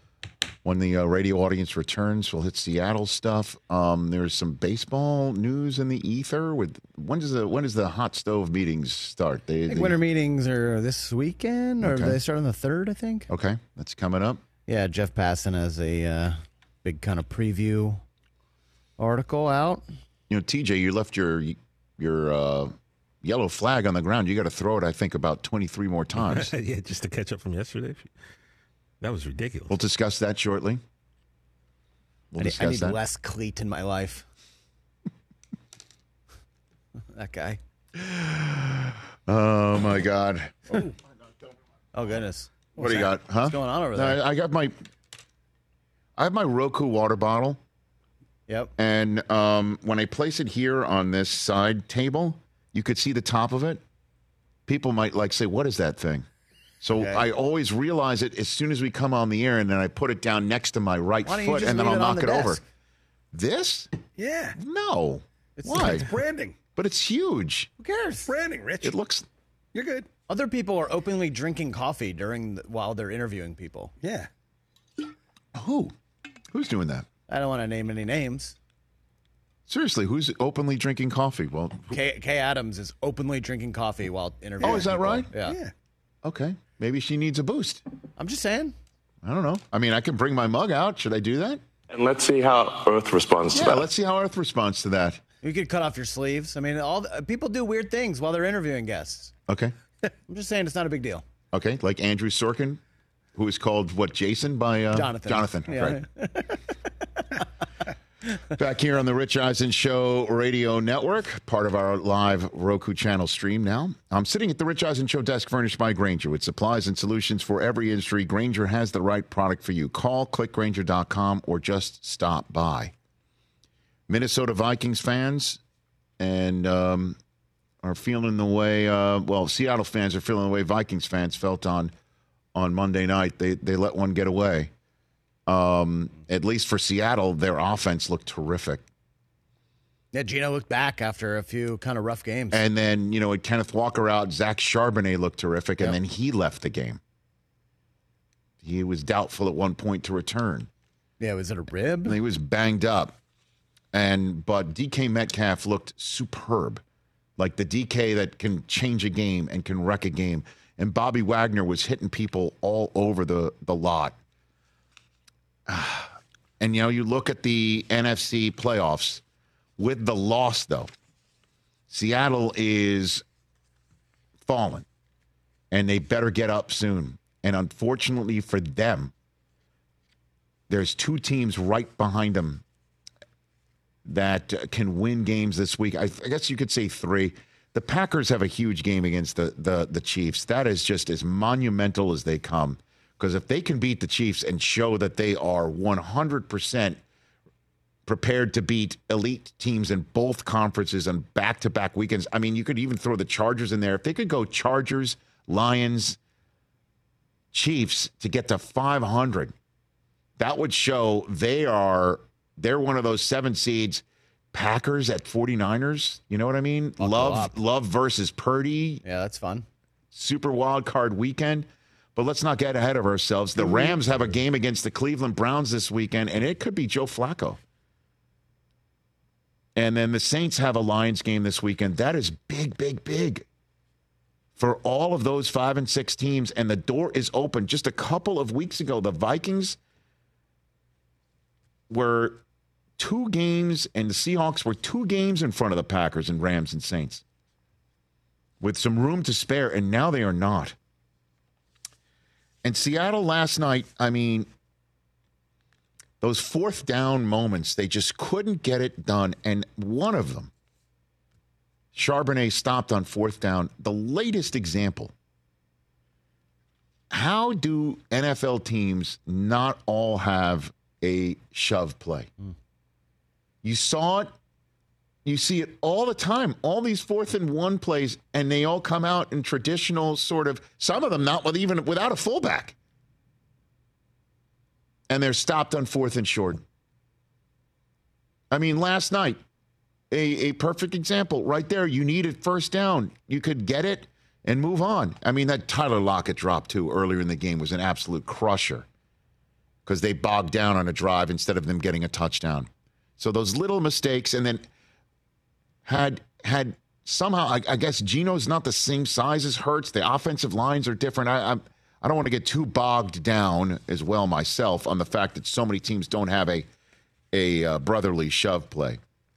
Speaker 1: when the uh, radio audience returns. We'll hit Seattle stuff. Um, there's some baseball news in the ether. With when does the when does the hot stove meetings start? They,
Speaker 8: I think
Speaker 1: they,
Speaker 8: winter meetings are this weekend, or
Speaker 1: Okay.
Speaker 8: they start on the third, I think.
Speaker 1: Okay, that's coming up.
Speaker 8: Yeah, Jeff Passan has a uh, big kind of preview article out.
Speaker 1: You know, T J, you left your your uh, yellow flag on the ground. You got to throw it, I think, about twenty-three more times.
Speaker 9: Yeah, just to catch up from yesterday. That was ridiculous.
Speaker 1: We'll discuss that shortly. We'll
Speaker 8: I need,
Speaker 1: discuss
Speaker 8: I need
Speaker 1: that.
Speaker 8: less cleat in my life. That guy.
Speaker 1: Oh, my God.
Speaker 8: Oh, goodness.
Speaker 1: What do you got? Huh?
Speaker 8: What's going on over
Speaker 1: No,
Speaker 8: there?
Speaker 1: I, I got my. I have my Roku water bottle.
Speaker 8: Yep.
Speaker 1: And um, when I place it here on this side table, you could see the top of it. People might like say, "What is that thing?" So
Speaker 8: Okay.
Speaker 1: I always realize it as soon as we come on the air, and then I put it down next to my right
Speaker 8: Why don't you
Speaker 1: foot,
Speaker 8: just
Speaker 1: and then
Speaker 8: leave
Speaker 1: I'll
Speaker 8: it on
Speaker 1: knock
Speaker 8: the
Speaker 1: it over.
Speaker 8: desk?
Speaker 1: This?
Speaker 5: Yeah.
Speaker 1: No.
Speaker 8: It's,
Speaker 1: Why?
Speaker 5: It's branding.
Speaker 1: But it's huge.
Speaker 8: Who cares?
Speaker 5: Branding, Rich.
Speaker 1: It looks.
Speaker 5: You're good.
Speaker 8: Other people are openly drinking coffee during the, while they're interviewing people.
Speaker 5: Yeah.
Speaker 1: Who? Who's doing that?
Speaker 8: I don't want to name any names.
Speaker 1: Seriously, who's openly drinking coffee? Well,
Speaker 8: Kay, Kay Adams is openly drinking coffee while interviewing.
Speaker 1: Oh, is that
Speaker 8: people.
Speaker 1: right?
Speaker 8: Yeah.
Speaker 5: Yeah.
Speaker 1: okay. Maybe she needs a boost.
Speaker 8: I'm just saying.
Speaker 1: I don't know. I mean, I can bring my mug out. Should I do that?
Speaker 12: And let's see how Earth responds to
Speaker 1: Yeah,
Speaker 12: that.
Speaker 1: let's see how Earth responds to that.
Speaker 8: You could cut off your sleeves. I mean, all the, people do weird things while they're interviewing guests.
Speaker 1: Okay.
Speaker 8: I'm just saying it's not a big deal.
Speaker 1: Okay. Like Andrew Sorkin, who is called, what, Jason by uh,
Speaker 8: Jonathan.
Speaker 1: Jonathan.
Speaker 8: Yeah.
Speaker 1: Right. Back here on the Rich Eisen Show Radio Network, part of our live Roku channel stream now. I'm sitting at the Rich Eisen Show desk furnished by Grainger with supplies and solutions for every industry. Grainger has the right product for you. Call click grainger dot com or just stop by. Minnesota Vikings fans and um, are feeling the way, uh, well, Seattle fans are feeling the way Vikings fans felt on on Monday night. They, they let one get away. Um, at least for Seattle, their offense looked terrific.
Speaker 8: Yeah, Gino looked back after a few kind of rough games.
Speaker 1: And then, you know, with Kenneth Walker out, Zach Charbonnet looked terrific, and
Speaker 8: Yep.
Speaker 1: then he left the game. He was doubtful at one point to return.
Speaker 8: Yeah, was it a rib?
Speaker 1: He was banged up. And but D K Metcalf looked superb. Like the D K that can change a game and can wreck a game. And Bobby Wagner was hitting people all over the, the lot. And, you know, you look at the N F C playoffs with the loss, though. Seattle is fallen, and they better get up soon. And unfortunately for them, there's two teams right behind them that uh, can win games this week. I, I guess you could say three. The Packers have a huge game against the, the, the Chiefs. That is just as monumental as they come. Because if they can beat the Chiefs and show that they are one hundred percent prepared to beat elite teams in both conferences on back-to-back weekends, I mean, you could even throw the Chargers in there. If they could go Chargers, Lions, Chiefs to get to five hundred, that would show they are, they're one of those seven seeds. Packers at 49ers, you know what I mean?
Speaker 8: Buckle
Speaker 1: Love,
Speaker 8: up.
Speaker 1: Love versus Purdy.
Speaker 8: Yeah, that's fun.
Speaker 1: Super wild card weekend. But let's not get ahead of ourselves. The Rams have a game against the Cleveland Browns this weekend, and it could be Joe Flacco. And then the Saints have a Lions game this weekend. That is big, big, big for all of those five and six teams. And the door is open. Just a couple of weeks ago, the Vikings were two games, and the Seahawks were two games in front of the Packers and Rams and Saints with some room to spare, and now they are not. And Seattle last night, I mean, those fourth down moments, they just couldn't get it done. And one of them, Charbonnet stopped on fourth down. The latest example. How do N F L teams not all have a shove play? Mm. You saw it. You see it all the time, all these fourth and one plays, and they all come out in traditional sort of, some of them not with even without a fullback. And they're stopped on fourth and short. I mean, last night, a, a perfect example right there. You needed first down. You could get it and move on. I mean, that Tyler Lockett drop, too, earlier in the game was an absolute crusher because they bogged down on a drive instead of them getting a touchdown. So those little mistakes, and then Had had somehow, I, I guess Geno's not the same size as Hurts. The offensive lines are different. I I'm, I don't want to get too bogged down as well myself on the fact that so many teams don't have a a uh, brotherly shove play.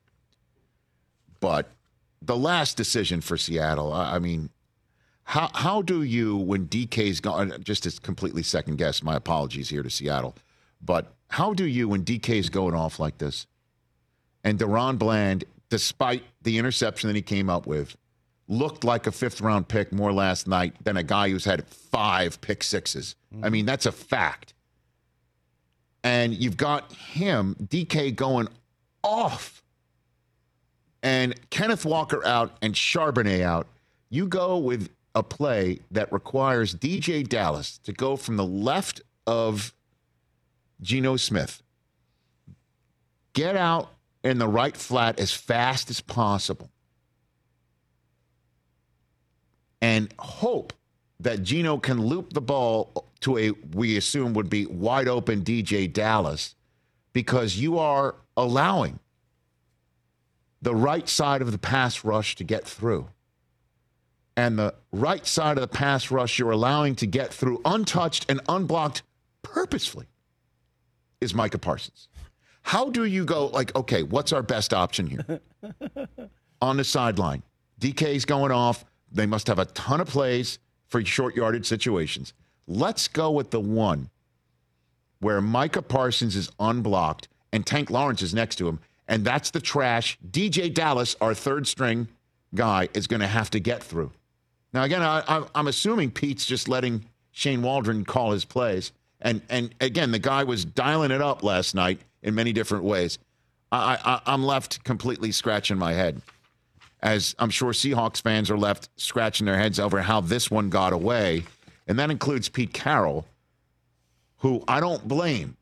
Speaker 1: But the last decision for Seattle, I, I mean, how how do you, when D K's gone, just to completely second guess, my apologies here to Seattle, but how do you, when D K's going off like this, and DaRon Bland, despite the interception that he came up with, looked like a fifth-round pick more last night than a guy who's had five pick sixes. Mm. I mean, that's a fact. And you've got him, D K, going off. And Kenneth Walker out and Charbonnet out. You go with a play that requires D J Dallas to go from the left of Geno Smith, get out in the right flat as fast as possible, and hope that Geno can loop the ball to a, we assume would be wide open D J Dallas, because you are allowing the right side of the pass rush to get through. And the right side of the pass rush you're allowing to get through untouched and unblocked purposefully is Micah Parsons. How do you go, like, okay, what's our best option here? On the sideline, D K's going off. They must have a ton of plays for short yardage situations. Let's go with the one where Micah Parsons is unblocked and Tank Lawrence is next to him. And that's the trash D J Dallas, our third string guy, is going to have to get through. Now, again, I, I'm assuming Pete's just letting Shane Waldron call his plays. And, and again, the guy was dialing it up last night in many different ways. I, I, I'm left completely scratching my head, as I'm sure Seahawks fans are left scratching their heads over how this one got away. And that includes Pete Carroll, who I don't blame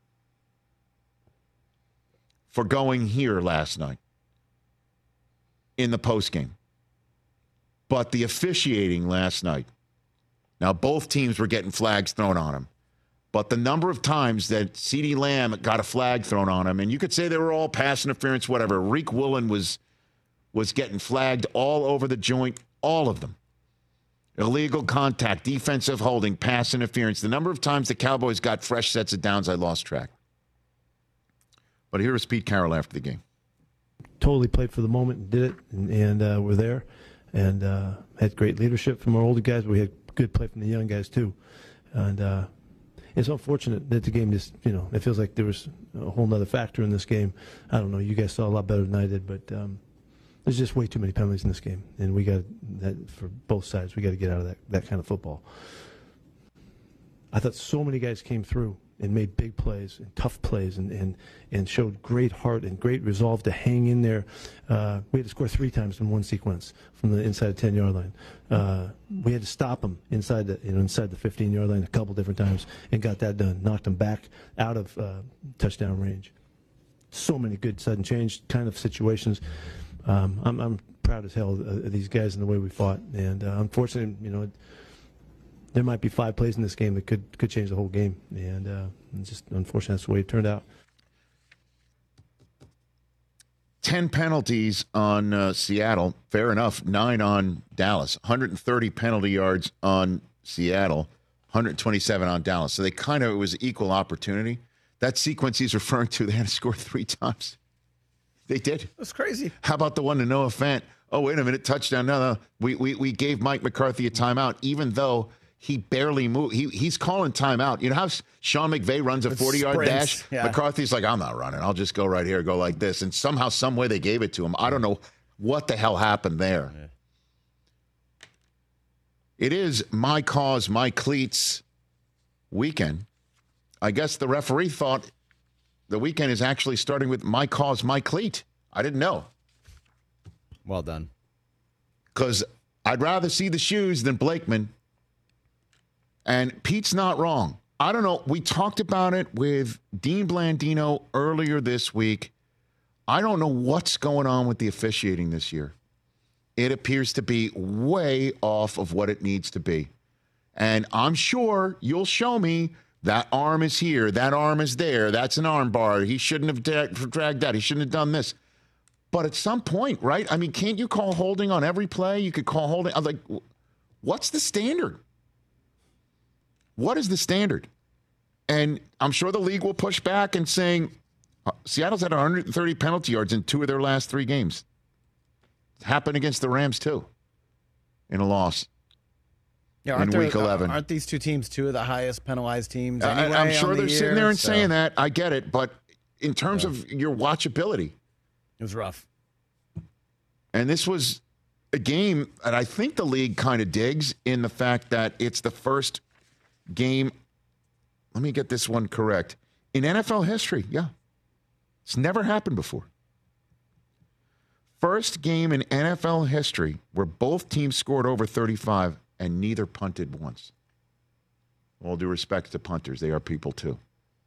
Speaker 1: for going here last night in the postgame. But the officiating last night, now both teams were getting flags thrown on them, but the number of times that CeeDee Lamb got a flag thrown on him, and you could say they were all pass interference, whatever. Reek Woolen was was getting flagged all over the joint, all of them. Illegal contact, defensive holding, pass interference. The number of times the Cowboys got fresh sets of downs, I lost track. But here was Pete Carroll after the game.
Speaker 13: Totally played for the moment and did it, and, and uh, we're there. And uh, had great leadership from our older guys, but we had good play from the young guys too. And uh, it's unfortunate that the game just, you know, it feels like there was a whole other factor in this game. I don't know. You guys saw a lot better than I did, but um, there's just way too many penalties in this game, and we got that for both sides. We got to get out of that that kind of football. I thought so many guys came through and made big plays and tough plays and, and, and showed great heart and great resolve to hang in there. Uh, we had to score three times in one sequence from the inside the ten-yard line. Uh, we had to stop them inside the you know inside the fifteen-yard line a couple different times and got that done. Knocked them back out of uh, touchdown range. So many good sudden change kind of situations. Um, I'm, I'm proud as hell of these guys and the way we fought. And uh, unfortunately, you know, there might be five plays in this game that could could change the whole game, and uh, it's just unfortunately that's the way it turned out.
Speaker 1: Ten penalties on uh, Seattle, fair enough. Nine on Dallas. one hundred thirty penalty yards on Seattle, one hundred twenty-seven on Dallas. So they kind of, it was equal opportunity. That sequence he's referring to, they had to score three times. They did.
Speaker 8: That's crazy.
Speaker 1: How about the one to Noah Fant? Oh, wait a minute, touchdown. No, no, we we we gave Mike McCarthy a timeout, even though he barely moved. He he's calling timeout. You know how Sean McVay runs a forty-yard dash? Yeah. McCarthy's like, I'm not running. I'll just go right here, go like this. And somehow, some way, they gave it to him. I don't know what the hell happened there. Yeah. It is my cause, my cleats weekend. I guess the referee thought the weekend is actually starting with my cause, my cleat. I didn't know.
Speaker 8: Well done.
Speaker 1: Because I'd rather see the shoes than Blakeman. And Pete's not wrong. I don't know. We talked about it with Dean Blandino earlier this week. I don't know what's going on with the officiating this year. It appears to be way off of what it needs to be. And I'm sure you'll show me that arm is here, that arm is there, that's an arm bar. He shouldn't have dra- dragged that. He shouldn't have done this. But at some point, right? I mean, can't you call holding on every play? You could call holding. I'm like, what's the standard? What is the standard? And I'm sure the league will push back and saying, uh, Seattle's had one hundred thirty penalty yards in two of their last three games. It happened against the Rams, too, in a loss.
Speaker 8: Yeah,
Speaker 1: in
Speaker 8: there,
Speaker 1: week eleven.
Speaker 8: Aren't these two teams two of the highest penalized teams
Speaker 1: uh,
Speaker 8: anyway?
Speaker 1: I'm sure
Speaker 8: the
Speaker 1: they're
Speaker 8: year,
Speaker 1: sitting there and
Speaker 8: so.
Speaker 1: saying that. I get it. But in terms
Speaker 8: yeah.
Speaker 1: of your watchability,
Speaker 8: it was rough.
Speaker 1: And this was, a game that I think the league kind of digs in the fact that it's the first game. Let me get this one correct. In N F L history, yeah. It's never happened before. First game in N F L history where both teams scored over thirty-five and neither punted once. All due respect to punters, they are people too.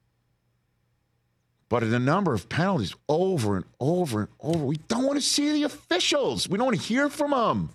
Speaker 1: But in a number of penalties over and over and over, we don't want to see the officials. We don't want to hear from them.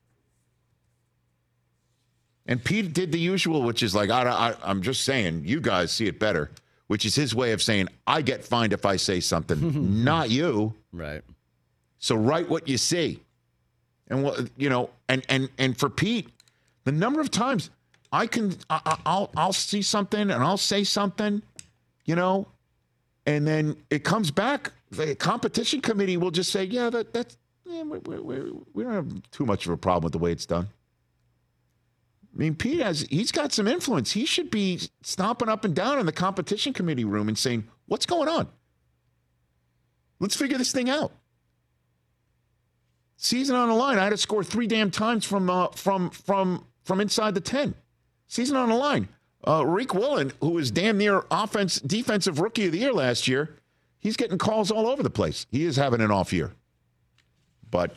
Speaker 1: And Pete did the usual, which is like, I, I, I'm just saying, you guys see it better, which is his way of saying, I get fined if I say something, not you.
Speaker 8: Right.
Speaker 1: So write what you see. And, what you know, and, and, and for Pete, the number of times I can, I, I'll, I'll see something and I'll say something, you know, and then it comes back. The competition committee will just say, yeah, that that's, yeah, we, we, we, we don't have too much of a problem with the way it's done. I mean, Pete has, he's got some influence. He should be stomping up and down in the competition committee room and saying, what's going on? Let's figure this thing out. Season on the line. I had to score three damn times from uh, from from from inside the ten. Season on the line. Uh, Reek Willen, who was damn near offense defensive rookie of the year last year, he's getting calls all over the place. He is having an off year. But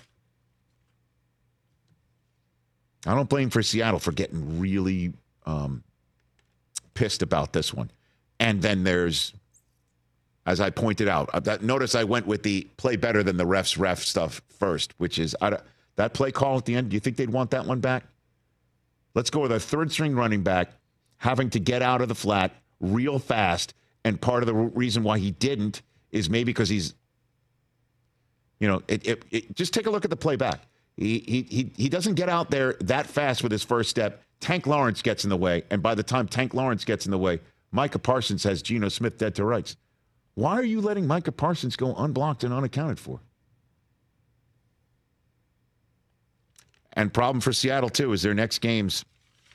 Speaker 1: I don't blame for Seattle for getting really um, pissed about this one. And then there's, as I pointed out, uh, that, notice I went with the play better than the refs ref stuff first, which is I, that play call at the end. Do you think they'd want that one back? Let's go with a third string running back having to get out of the flat real fast. And part of the reason why he didn't is maybe because he's, you know, it, it, it, just take a look at the play back. He, he, he, he doesn't get out there that fast with his first step. Tank Lawrence gets in the way. And by the time Tank Lawrence gets in the way, Micah Parsons has Geno Smith dead to rights. Why are you letting Micah Parsons go unblocked and unaccounted for? And problem for Seattle, too, is their next games.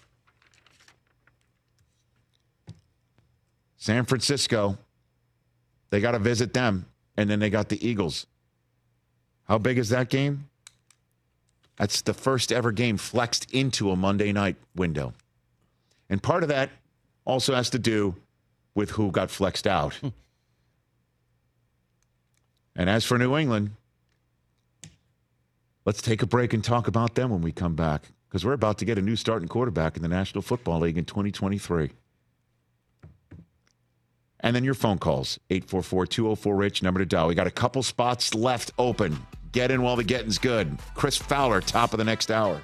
Speaker 1: San Francisco, they got to visit them, and then they got the Eagles. How big is that game? That's the first ever game flexed into a Monday night window. And part of that also has to do with who got flexed out. And as for New England, let's take a break and talk about them when we come back, because we're about to get a new starting quarterback in the National Football League in twenty twenty-three. And then your phone calls, eight four four, two oh four, RICH, number to dial. We got a couple spots left open. Get in while the getting's good. Chris Fowler, top of the next hour.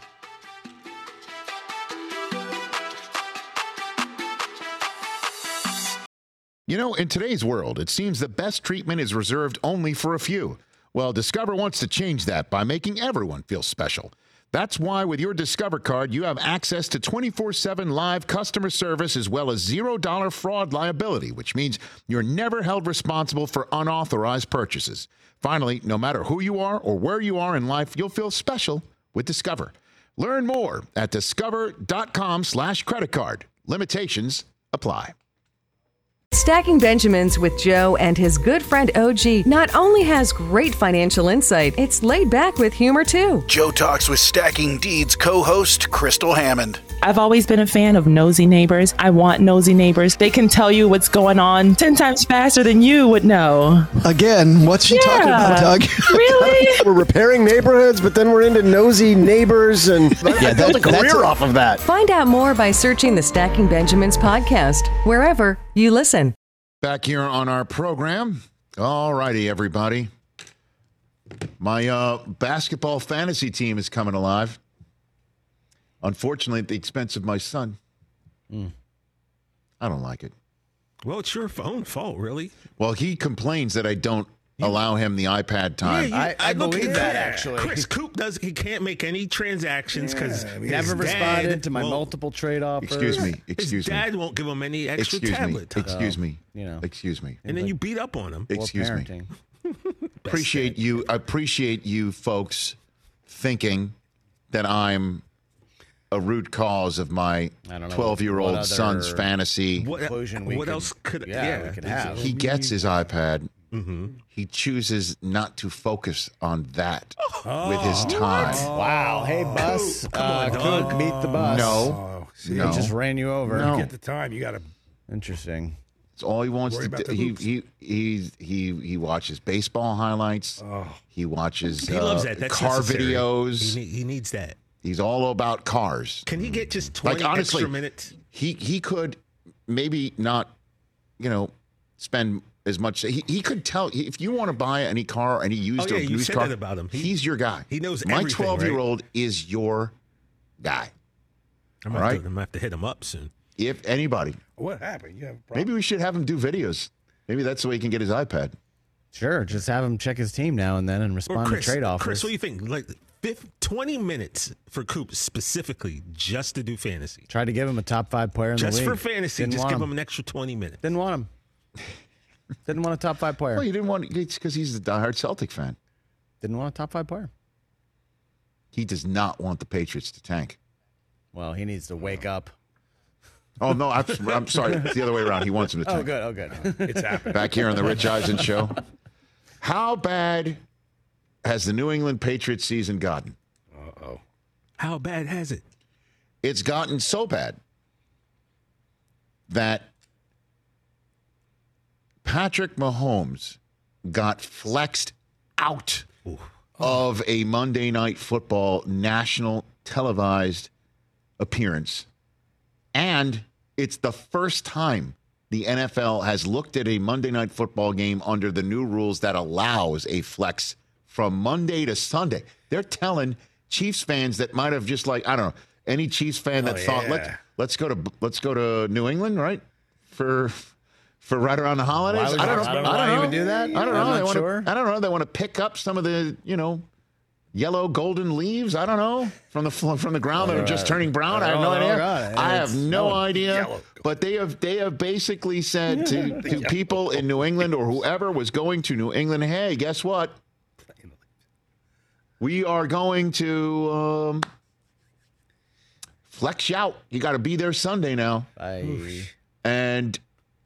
Speaker 1: You know, in today's world, it seems the best treatment is reserved only for a few. Well, Discover wants to change that by making everyone feel special. That's why with your Discover card, you have access to twenty-four seven live customer service as well as zero dollar fraud liability, which means you're never held responsible for unauthorized purchases. Finally, no matter who you are or where you are in life, you'll feel special with Discover. Learn more at discover.com slash credit card. Limitations apply.
Speaker 14: Stacking Benjamins with Joe and his good friend O G not only has great financial insight, it's laid back with humor too.
Speaker 15: Joe talks with Stacking Deeds co-host Crystal Hammond.
Speaker 16: I've always been a fan of nosy neighbors. I want nosy neighbors. They can tell you what's going on ten times faster than you would know.
Speaker 17: Again, what's she
Speaker 16: yeah.
Speaker 17: talking about, Doug?
Speaker 16: Really?
Speaker 17: We're repairing neighborhoods, but then we're into nosy neighbors, and
Speaker 8: yeah,
Speaker 17: I built a career off of that.
Speaker 14: Find out more by searching the Stacking Benjamins podcast, wherever you listen.
Speaker 1: Back here on our program. All righty, everybody. My uh, basketball fantasy team is coming alive. Unfortunately, at the expense of my son. Mm. I don't like it.
Speaker 9: Well, it's your own fault, really.
Speaker 1: Well, he complains that I don't you, allow him the iPad time.
Speaker 8: Yeah, you, I, I believe that, actually.
Speaker 9: Chris Coop does. He can't make any transactions because
Speaker 8: yeah, never responded dad, to my well, multiple trade offers.
Speaker 1: Excuse me. Excuse
Speaker 9: his
Speaker 1: me.
Speaker 9: dad won't give him any extra
Speaker 1: excuse
Speaker 9: tablet
Speaker 1: me,
Speaker 9: time.
Speaker 1: Excuse me.
Speaker 8: You know,
Speaker 1: excuse me.
Speaker 9: And then you beat up on him.
Speaker 1: Excuse me. appreciate you. Appreciate you folks thinking that I'm a root cause of my twelve-year-old son's fantasy.
Speaker 9: What,
Speaker 8: conclusion we
Speaker 9: what
Speaker 8: could,
Speaker 9: else could?
Speaker 8: Yeah,
Speaker 9: yeah
Speaker 8: we could have.
Speaker 1: He gets his iPad
Speaker 9: Mm-hmm.
Speaker 1: He chooses not to focus on that oh, with his time.
Speaker 8: What? Wow. Hey, bus.
Speaker 9: Coop, come on,
Speaker 8: uh,
Speaker 9: dog.
Speaker 8: Coop, meet the bus.
Speaker 1: No.
Speaker 5: See,
Speaker 1: no.
Speaker 8: He just ran you over.
Speaker 1: No.
Speaker 5: You get the time. You got to.
Speaker 8: Interesting.
Speaker 1: It's all he wants
Speaker 5: Worry
Speaker 1: to
Speaker 5: about
Speaker 1: do.
Speaker 5: the
Speaker 1: He,
Speaker 5: hoops.
Speaker 1: he he he he watches baseball highlights.
Speaker 5: Oh.
Speaker 1: He watches
Speaker 9: He
Speaker 1: uh,
Speaker 9: loves that. That's
Speaker 1: car
Speaker 9: necessary.
Speaker 1: videos.
Speaker 9: He, ne- he needs that.
Speaker 1: He's all about cars.
Speaker 9: Can he get just twenty
Speaker 1: Like, honestly,
Speaker 9: extra minutes?
Speaker 1: He he could maybe not, you know, spend as much. He, he could tell if you want to buy any car, any used
Speaker 9: Oh,
Speaker 1: or
Speaker 9: yeah, you
Speaker 1: used
Speaker 9: said
Speaker 1: car.
Speaker 9: that about him. He-
Speaker 1: he's your guy.
Speaker 9: he knows
Speaker 1: My
Speaker 9: everything,
Speaker 1: twelve-year-old is your guy.
Speaker 9: I'm
Speaker 1: All
Speaker 9: gonna,
Speaker 1: right?
Speaker 9: have to, I'm gonna have to hit him up soon.
Speaker 1: If anybody,
Speaker 5: What happened? You have a problem.
Speaker 1: maybe we should have him do videos. Maybe that's the way he can get his iPad.
Speaker 8: Sure. Just have him check his team now and then and
Speaker 9: Or
Speaker 8: respond
Speaker 9: Chris,
Speaker 8: to trade offers.
Speaker 9: Chris, what do you think? Like fifty, twenty minutes for Coop specifically just to do fantasy.
Speaker 8: Tried to give him a top five player in
Speaker 9: Just
Speaker 8: the league.
Speaker 9: for fantasy,
Speaker 8: Didn't
Speaker 9: just
Speaker 8: want
Speaker 9: give
Speaker 8: him.
Speaker 9: him an extra twenty minutes.
Speaker 8: Didn't want him. Didn't want a top five player.
Speaker 1: Well, you didn't want it's because he's a diehard Celtic fan.
Speaker 8: Didn't want a top five player.
Speaker 1: He does not want the Patriots to tank.
Speaker 8: Well, he needs to wake up.
Speaker 1: Oh no, I'm, I'm sorry. It's the other way around. He wants him to tank.
Speaker 8: Oh, good. Oh, good.
Speaker 5: It's happening.
Speaker 1: Back here on the Rich Eisen Show. How bad has the New England Patriots season gotten?
Speaker 5: Uh-oh.
Speaker 9: How bad has it?
Speaker 1: It's gotten so bad that Patrick Mahomes got flexed out
Speaker 9: Ooh.
Speaker 1: of a Monday Night Football national televised appearance. And it's the first time the N F L has looked at a Monday Night Football game under the new rules that allows a flex from Monday to Sunday. They're telling Chiefs fans that might have just like, I don't know, any Chiefs fan that
Speaker 5: Oh,
Speaker 1: thought,
Speaker 5: yeah.
Speaker 1: let's, let's go to let's go to New England, right? For for right around the holidays.
Speaker 8: Why would
Speaker 1: I don't
Speaker 8: you-
Speaker 1: know.
Speaker 8: I don't know
Speaker 1: I
Speaker 8: why
Speaker 1: don't
Speaker 8: you
Speaker 1: know.
Speaker 8: would do that.
Speaker 1: I don't know.
Speaker 8: I'm
Speaker 1: They
Speaker 8: not
Speaker 1: wanna-
Speaker 8: sure.
Speaker 1: I don't know. They want to pick up some of the, you know, yellow golden leaves. I don't know from the from the ground that are just turning brown. I have no
Speaker 8: Oh,
Speaker 1: idea.
Speaker 8: God.
Speaker 1: I have
Speaker 8: It's
Speaker 1: no
Speaker 8: smelling
Speaker 1: idea.
Speaker 5: yellow.
Speaker 1: But they have they have basically said to, to people in New England or whoever was going to New England, hey, guess what? We are going to um, flex you out. You got to be there Sunday now.
Speaker 8: I,
Speaker 1: And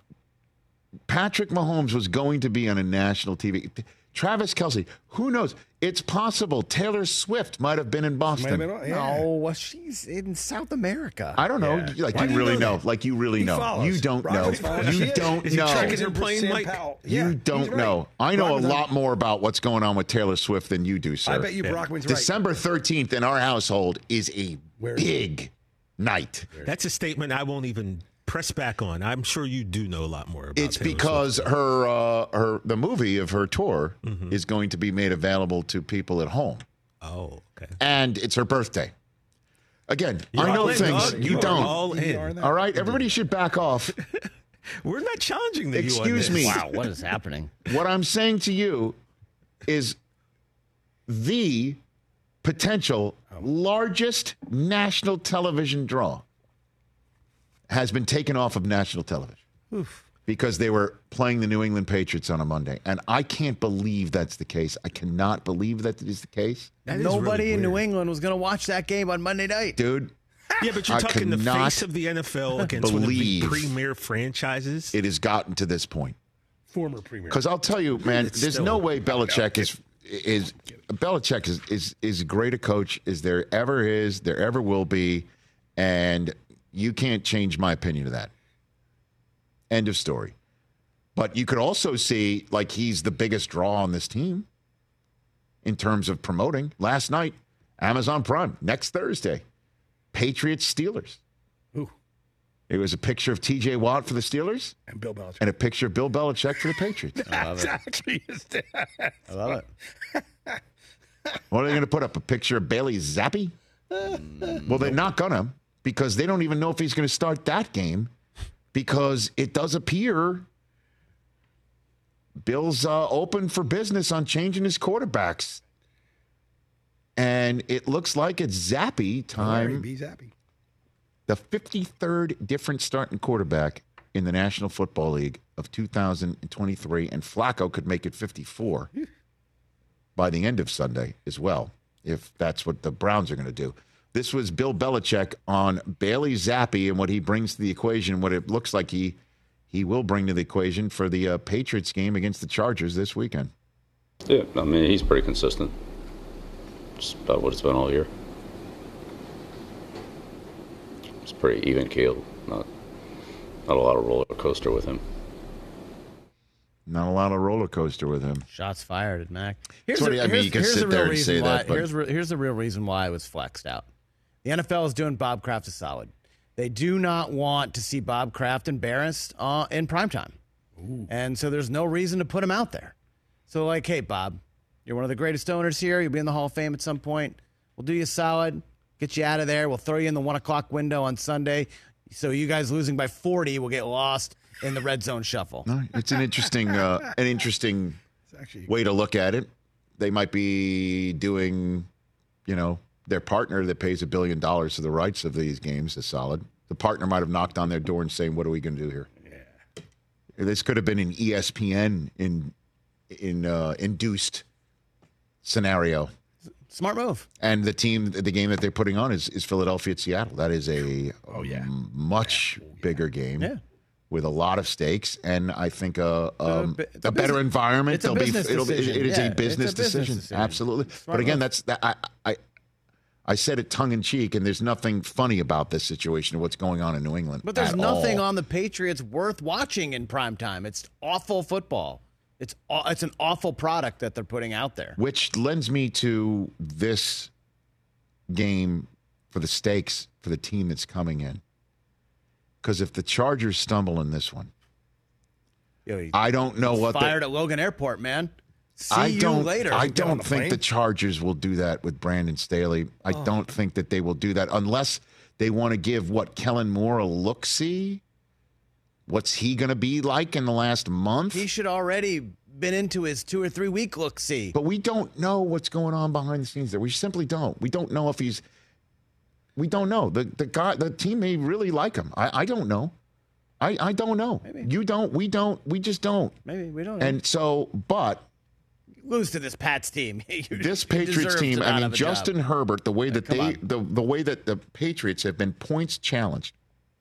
Speaker 1: Patrick Mahomes was going to be on a national T V. Travis Kelce, who knows? It's possible Taylor Swift might have been in
Speaker 5: Might have
Speaker 1: Boston.
Speaker 5: been on- yeah.
Speaker 8: no, well, she's in South America.
Speaker 1: I don't know.
Speaker 5: Yeah.
Speaker 1: Like
Speaker 5: Why
Speaker 1: you
Speaker 5: do you
Speaker 1: really
Speaker 5: know
Speaker 1: know.
Speaker 5: that?
Speaker 1: Like you really
Speaker 5: He
Speaker 1: know.
Speaker 5: follows.
Speaker 1: You don't know.
Speaker 5: Robert's follows.
Speaker 1: You
Speaker 5: He is.
Speaker 1: don't
Speaker 9: Is he
Speaker 1: know.
Speaker 9: tracking her plane,
Speaker 5: Sam
Speaker 9: Mike?
Speaker 5: Powell.
Speaker 1: You
Speaker 5: Yeah,
Speaker 1: don't
Speaker 5: he's right.
Speaker 1: know. I know
Speaker 5: Brockman's
Speaker 1: a
Speaker 5: on-
Speaker 1: lot more about what's going on with Taylor Swift than you do, sir.
Speaker 5: I bet you Brockman's right.
Speaker 1: December thirteenth in our household is a
Speaker 5: Where is it?
Speaker 1: big night.
Speaker 9: That's a statement I won't even press back on. I'm sure you do know a lot more about
Speaker 1: It's
Speaker 9: Taylor
Speaker 1: because
Speaker 9: Swift.
Speaker 1: her uh, her the movie of her tour
Speaker 9: Mhm.
Speaker 1: is going to be made available to people at home.
Speaker 9: Oh, okay.
Speaker 1: And it's her birthday. Again,
Speaker 9: You're
Speaker 1: I know
Speaker 9: all in,
Speaker 1: things
Speaker 9: dog.
Speaker 1: you
Speaker 9: are
Speaker 1: don't.
Speaker 9: All in.
Speaker 1: All right, everybody should back off.
Speaker 9: We're not challenging the
Speaker 1: Excuse
Speaker 9: you on
Speaker 1: me.
Speaker 9: this.
Speaker 8: Wow, what is happening?
Speaker 1: What I'm saying to you is the potential largest national television draw has been taken off of national television because they were playing the New England Patriots on a Monday. And I can't believe that's the case. I cannot believe that is the case.
Speaker 9: That is
Speaker 8: Nobody
Speaker 9: really
Speaker 8: in New
Speaker 9: weird.
Speaker 8: England was going to watch that game on Monday night.
Speaker 1: Dude,
Speaker 9: Yeah, but you're
Speaker 1: I
Speaker 9: talking the
Speaker 1: cannot
Speaker 9: face of the N F L against one of the
Speaker 1: believe
Speaker 9: premier franchises.
Speaker 1: it has gotten to this point.
Speaker 5: Former premier.
Speaker 1: Because I'll tell you, man,
Speaker 9: It's
Speaker 1: there's
Speaker 9: still-
Speaker 1: no way Belichick is is Belichick is is is great a coach as there ever is, there ever will be, and you can't change my opinion of that. End of story. But you could also see like he's the biggest draw on this team in terms of promoting. Last night, Amazon Prime, next Thursday, Patriots Steelers.
Speaker 5: Ooh.
Speaker 1: It was a picture of T J Watt for the Steelers
Speaker 5: And Bill Belichick.
Speaker 1: and a picture of Bill Belichick for the Patriots.
Speaker 8: I love
Speaker 5: That's
Speaker 8: it.
Speaker 5: actually his dad.
Speaker 8: I love it.
Speaker 1: What are they going to put up? A picture of Bailey Zappi? Well, they're not going to because they don't even know if he's going to start that game because it does appear Bill's uh, open for business on changing his quarterbacks. And it looks like it's Zappi time.
Speaker 5: Be zappy.
Speaker 1: The fifty-third different starting quarterback in the National Football League of two thousand twenty-three. And Flacco could make it fifty-four by the end of Sunday as well, if that's what the Browns are going to do. This was Bill Belichick on Bailey Zappi and what he brings to the equation, what it looks like he he will bring to the equation for the uh, Patriots game against the Chargers this weekend.
Speaker 18: Yeah, I mean, he's pretty consistent. Just about what it's been all year. It's pretty even keeled. Not, not a lot of roller coaster with him.
Speaker 1: Not a lot of roller coaster with him.
Speaker 8: Shots fired at Mac. Here's
Speaker 1: Twenty,
Speaker 8: the,
Speaker 1: I mean,
Speaker 8: here's,
Speaker 1: you can
Speaker 8: here's
Speaker 1: sit
Speaker 8: the real
Speaker 1: there and
Speaker 8: reason
Speaker 1: say
Speaker 8: why,
Speaker 1: that, but
Speaker 8: here's, re- here's the real reason why it was flexed out. The N F L is doing Bob Kraft a solid. They do not want to see Bob Kraft embarrassed uh, in primetime. Ooh. And so there's no reason to put him out there. So, like, hey, Bob, you're one of the greatest owners here. You'll be in the Hall of Fame at some point. We'll do you a solid, get you out of there. We'll throw you in the one o'clock window on Sunday. So you guys losing by forty will get lost in the red zone shuffle.
Speaker 1: No, it's an interesting, uh, an interesting way to look at it. They might be doing, you know, their partner that pays a billion dollars for the rights of these games is solid. The partner might have knocked on their door and saying, "What are we going to do here?" Yeah. This could have been an E S P N in in uh, induced scenario.
Speaker 8: Smart move.
Speaker 1: And the team, the game that they're putting on is, is Philadelphia at Seattle. That is a
Speaker 5: oh, yeah.
Speaker 1: m- much yeah. bigger game.
Speaker 8: Yeah.
Speaker 1: With a lot of stakes, and I think a, um,
Speaker 8: a,
Speaker 1: a, a better
Speaker 8: business,
Speaker 1: environment.
Speaker 8: It's a
Speaker 1: It'll
Speaker 8: business
Speaker 1: be, it'll,
Speaker 8: decision.
Speaker 1: It, it is
Speaker 8: yeah,
Speaker 1: a business,
Speaker 8: a business
Speaker 1: decision.
Speaker 8: decision.
Speaker 1: Absolutely.
Speaker 8: Smart
Speaker 1: but again,
Speaker 8: move.
Speaker 1: that's that. I, I I said it tongue in cheek, and there's nothing funny about this situation of what's going on in New England.
Speaker 8: But there's
Speaker 1: at
Speaker 8: nothing
Speaker 1: all.
Speaker 8: on the Patriots worth watching in primetime. It's awful football. It's it's an awful product that they're putting out there.
Speaker 1: Which lends me to this game for the stakes for the team that's coming in. Because if the Chargers stumble in this one,
Speaker 8: Yo,
Speaker 1: I don't know what
Speaker 8: fired
Speaker 1: the,
Speaker 8: at Logan Airport, man. See
Speaker 1: I
Speaker 8: you
Speaker 1: don't,
Speaker 8: later.
Speaker 1: I
Speaker 8: Get
Speaker 1: don't
Speaker 8: on the
Speaker 1: think
Speaker 8: plane.
Speaker 1: the Chargers will do that with Brandon Staley. I
Speaker 8: Oh.
Speaker 1: don't think that they will do that unless they want to give what Kellen Moore a look-see. What's he going to be like in the last month?
Speaker 8: He should already been into his two or three week look see.
Speaker 1: But we don't know what's going on behind the scenes there. We simply don't. We don't know if he's. We don't know. The the guy, the team may really like him. I, I don't know. I, I don't know.
Speaker 8: Maybe.
Speaker 1: You don't. We don't. We just don't.
Speaker 8: Maybe we don't. Know.
Speaker 1: And so, but
Speaker 8: lose to this Pats team.
Speaker 1: this Patriots team. I mean, Justin
Speaker 8: job.
Speaker 1: Herbert. The way
Speaker 8: Yeah,
Speaker 1: that
Speaker 8: come
Speaker 1: they
Speaker 8: on.
Speaker 1: the the way that the Patriots have been points challenged,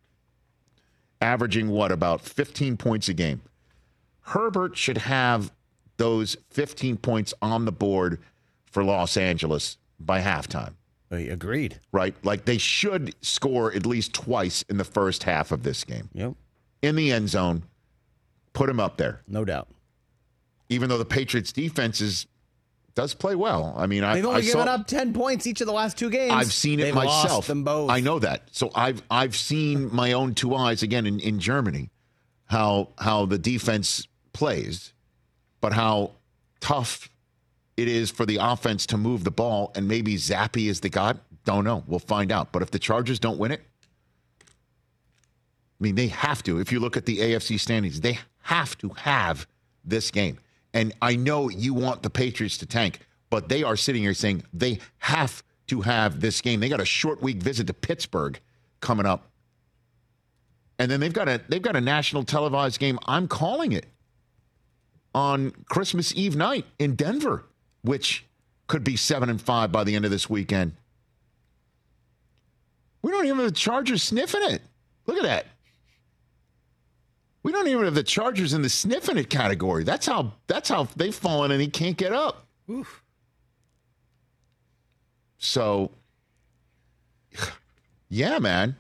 Speaker 1: averaging what about fifteen points a game. Herbert should have those fifteen points on the board for Los Angeles by halftime.
Speaker 8: Agreed.
Speaker 1: Right? Like they should score at least twice in the first half of this game.
Speaker 8: Yep.
Speaker 1: In the end zone, put him up there.
Speaker 8: No doubt.
Speaker 1: Even though the Patriots defense is, does play well. I mean, I,
Speaker 8: They've only
Speaker 1: I
Speaker 8: given
Speaker 1: saw,
Speaker 8: up ten points each of the last two games.
Speaker 1: I've seen it
Speaker 8: They've
Speaker 1: myself.
Speaker 8: Lost them both.
Speaker 1: I know that. So I've I've seen my own two eyes again in, in Germany, how how the defense plays, but how tough it is for the offense to move the ball, and maybe Zappy is the guy. Don't know. We'll find out. But if the Chargers don't win it, I mean, they have to. If you look at the A F C standings, they have to have this game. And I know you want the Patriots to tank, but they are sitting here saying they have to have this game. They got a short week visit to Pittsburgh coming up. And then they've got a they've got a national televised game. I'm calling it on Christmas Eve night in Denver, which could be seven and five by the end of this weekend. We don't even have the Chargers sniffing it. Look at that. We don't even have the Chargers in the sniffing it category. That's how that's how they've fallen and he can't get up.
Speaker 5: Oof.
Speaker 1: So, yeah, man.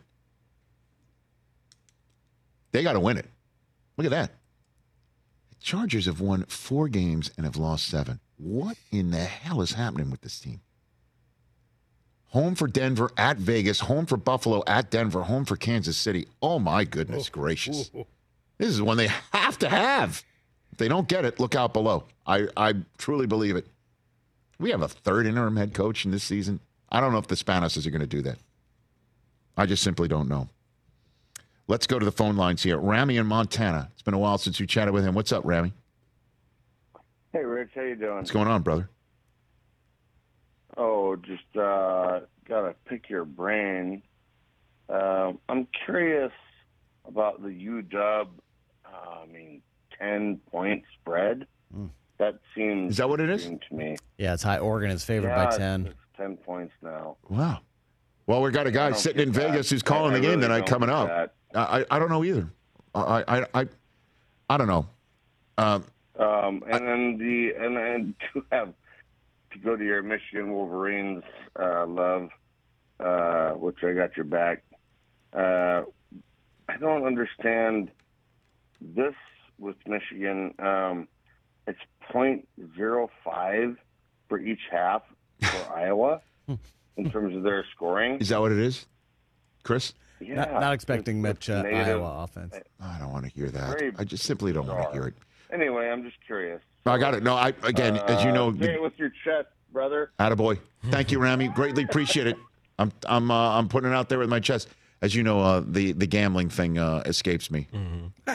Speaker 1: They got to win it. Look at that. The Chargers have won four games and have lost seven. What in the hell is happening with this team? Home for Denver, at Vegas, home for Buffalo, at Denver, home for Kansas City. Oh, my goodness gracious. This is one they have to have. If they don't get it, look out below. I, I truly believe it. We have a third interim head coach in this season. I don't know if the Spanos are going to do that. I just simply don't know. Let's go to the phone lines here. Rami in Montana. It's been a while since we chatted with him. What's up, Rami?
Speaker 19: Hey, Rich. How you doing?
Speaker 1: What's going on, brother?
Speaker 19: Oh, just uh, got to pick your brain. Uh, I'm curious about the U W, uh, I mean, ten-point spread.
Speaker 8: Mm.
Speaker 19: That seems
Speaker 1: Is that what it is?
Speaker 19: to me.
Speaker 8: Yeah, it's high. Oregon is favored
Speaker 19: yeah,
Speaker 8: by ten.
Speaker 19: It's ten points now.
Speaker 1: Wow. Well, we got a guy
Speaker 19: I don't
Speaker 1: sitting in
Speaker 19: get
Speaker 1: Vegas
Speaker 19: that.
Speaker 1: who's calling
Speaker 19: I- I
Speaker 1: the game
Speaker 19: really
Speaker 1: tonight
Speaker 19: don't
Speaker 1: coming
Speaker 19: get
Speaker 1: up.
Speaker 19: that.
Speaker 1: I, I don't know either. I, I, I, I don't know. Um,
Speaker 19: um, and then the and then to have to go to your Michigan Wolverines uh, love, uh, which I got your back. Uh, I don't understand this with Michigan. Um, it's point zero five for each half for Iowa in terms of their scoring.
Speaker 1: Is that what it is, Chris?
Speaker 19: Yeah,
Speaker 8: not, not expecting much uh, Iowa offense.
Speaker 1: I don't want to hear that.
Speaker 19: Very
Speaker 1: I just simply don't want to hear it.
Speaker 19: Anyway, I'm just curious.
Speaker 1: No, I got it. No, I again,
Speaker 19: uh,
Speaker 1: as you know,
Speaker 19: say it with your chest, brother.
Speaker 1: attaboy. Thank you, Rami. Greatly appreciate it. I'm I'm uh, I'm putting it out there with my chest. As you know, uh, the the gambling thing uh, escapes me.
Speaker 9: Mm-hmm.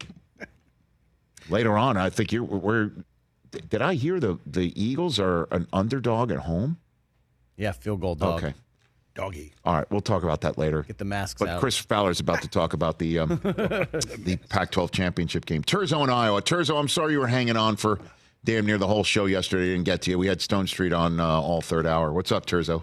Speaker 1: Later on, I think you're. Where did I hear the the Eagles are an underdog at home?
Speaker 8: Yeah, field goal dog.
Speaker 1: Okay.
Speaker 5: Doggy.
Speaker 1: All right, we'll talk about that later.
Speaker 8: Get the masks
Speaker 1: But
Speaker 8: out.
Speaker 1: Chris Fowler's about to talk about the um, the Pac twelve championship game. Turzo in Iowa. Turzo, I'm sorry you were hanging on for damn near the whole show yesterday. Didn't get to you. We had Stone Street on uh, all third hour. What's up, Turzo?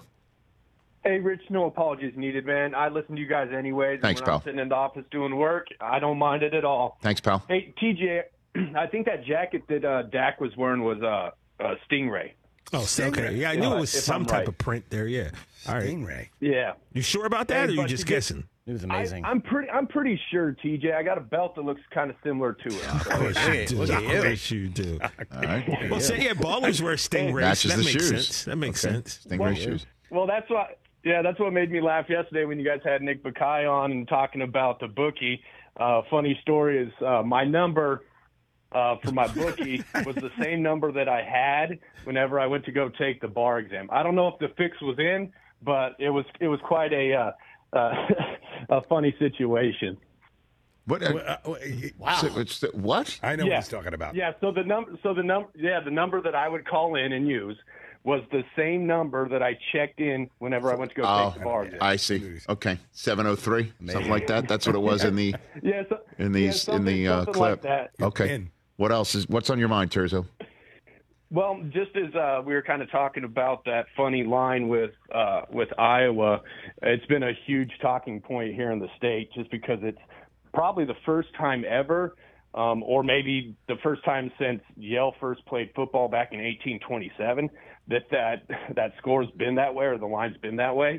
Speaker 20: Hey, Rich, no apologies needed, man. I listen to you guys anyways.
Speaker 1: Thanks,
Speaker 20: when
Speaker 1: pal.
Speaker 20: I'm sitting in the office doing work, I don't mind it at all.
Speaker 1: Thanks, pal.
Speaker 20: Hey, T J, I think that jacket that uh, Dak was wearing was uh, uh, Stingray.
Speaker 9: Oh, okay. Yeah, I knew
Speaker 20: Yeah,
Speaker 9: it was
Speaker 20: if
Speaker 9: some
Speaker 20: I'm
Speaker 9: type
Speaker 20: right.
Speaker 9: of print there. Yeah. All right.
Speaker 5: Stingray.
Speaker 20: Yeah.
Speaker 9: You sure about that,
Speaker 20: Hey,
Speaker 9: or you
Speaker 20: but
Speaker 9: just
Speaker 20: to get-
Speaker 9: guessing?
Speaker 8: It was amazing.
Speaker 20: I, I'm pretty. I'm pretty sure, T J. I got a belt that looks kind of similar to it.
Speaker 9: Of course you do.
Speaker 8: look at
Speaker 9: Of
Speaker 8: you.
Speaker 9: course you do.
Speaker 1: All right.
Speaker 9: Well, say yeah, ballers wear stingrays.
Speaker 1: Matches
Speaker 9: That
Speaker 1: the
Speaker 9: makes
Speaker 1: shoes.
Speaker 9: sense. That makes
Speaker 1: Okay.
Speaker 9: sense.
Speaker 1: Stingray
Speaker 20: Well,
Speaker 1: shoes.
Speaker 20: Well, that's what. Yeah, that's what made me laugh yesterday when you guys had Nick Bakay on and talking about the bookie. Uh, funny story is uh, my number uh, for my bookie was the same number that I had whenever I went to go take the bar exam. I don't know if the fix was in, but it was it was quite a uh, uh, a funny situation.
Speaker 1: What? Uh,
Speaker 5: Uh, uh,
Speaker 8: Wow.
Speaker 1: so it's the- what?
Speaker 5: I know
Speaker 20: Yeah.
Speaker 5: what he's talking about.
Speaker 20: Yeah, so the number, so the number, yeah, the number that I would call in and use was the same number that I checked in whenever I went to go
Speaker 1: Oh,
Speaker 20: take the bar exam.
Speaker 1: I see. Okay, seven oh three, something like that. That's what it was in the
Speaker 20: yeah, so,
Speaker 1: in
Speaker 20: yeah,
Speaker 1: the in
Speaker 20: something-
Speaker 1: the uh,
Speaker 20: something like
Speaker 1: clip.
Speaker 20: that.
Speaker 1: Okay.
Speaker 5: pin.
Speaker 1: What else is? What's on your mind, Turzo?
Speaker 20: Well, just as uh, we were kind of talking about that funny line with uh, with Iowa, it's been a huge talking point here in the state, just because it's probably the first time ever, um, or maybe the first time since Yale first played football back in eighteen twenty-seven, that that that score's been that way or the line's been that way.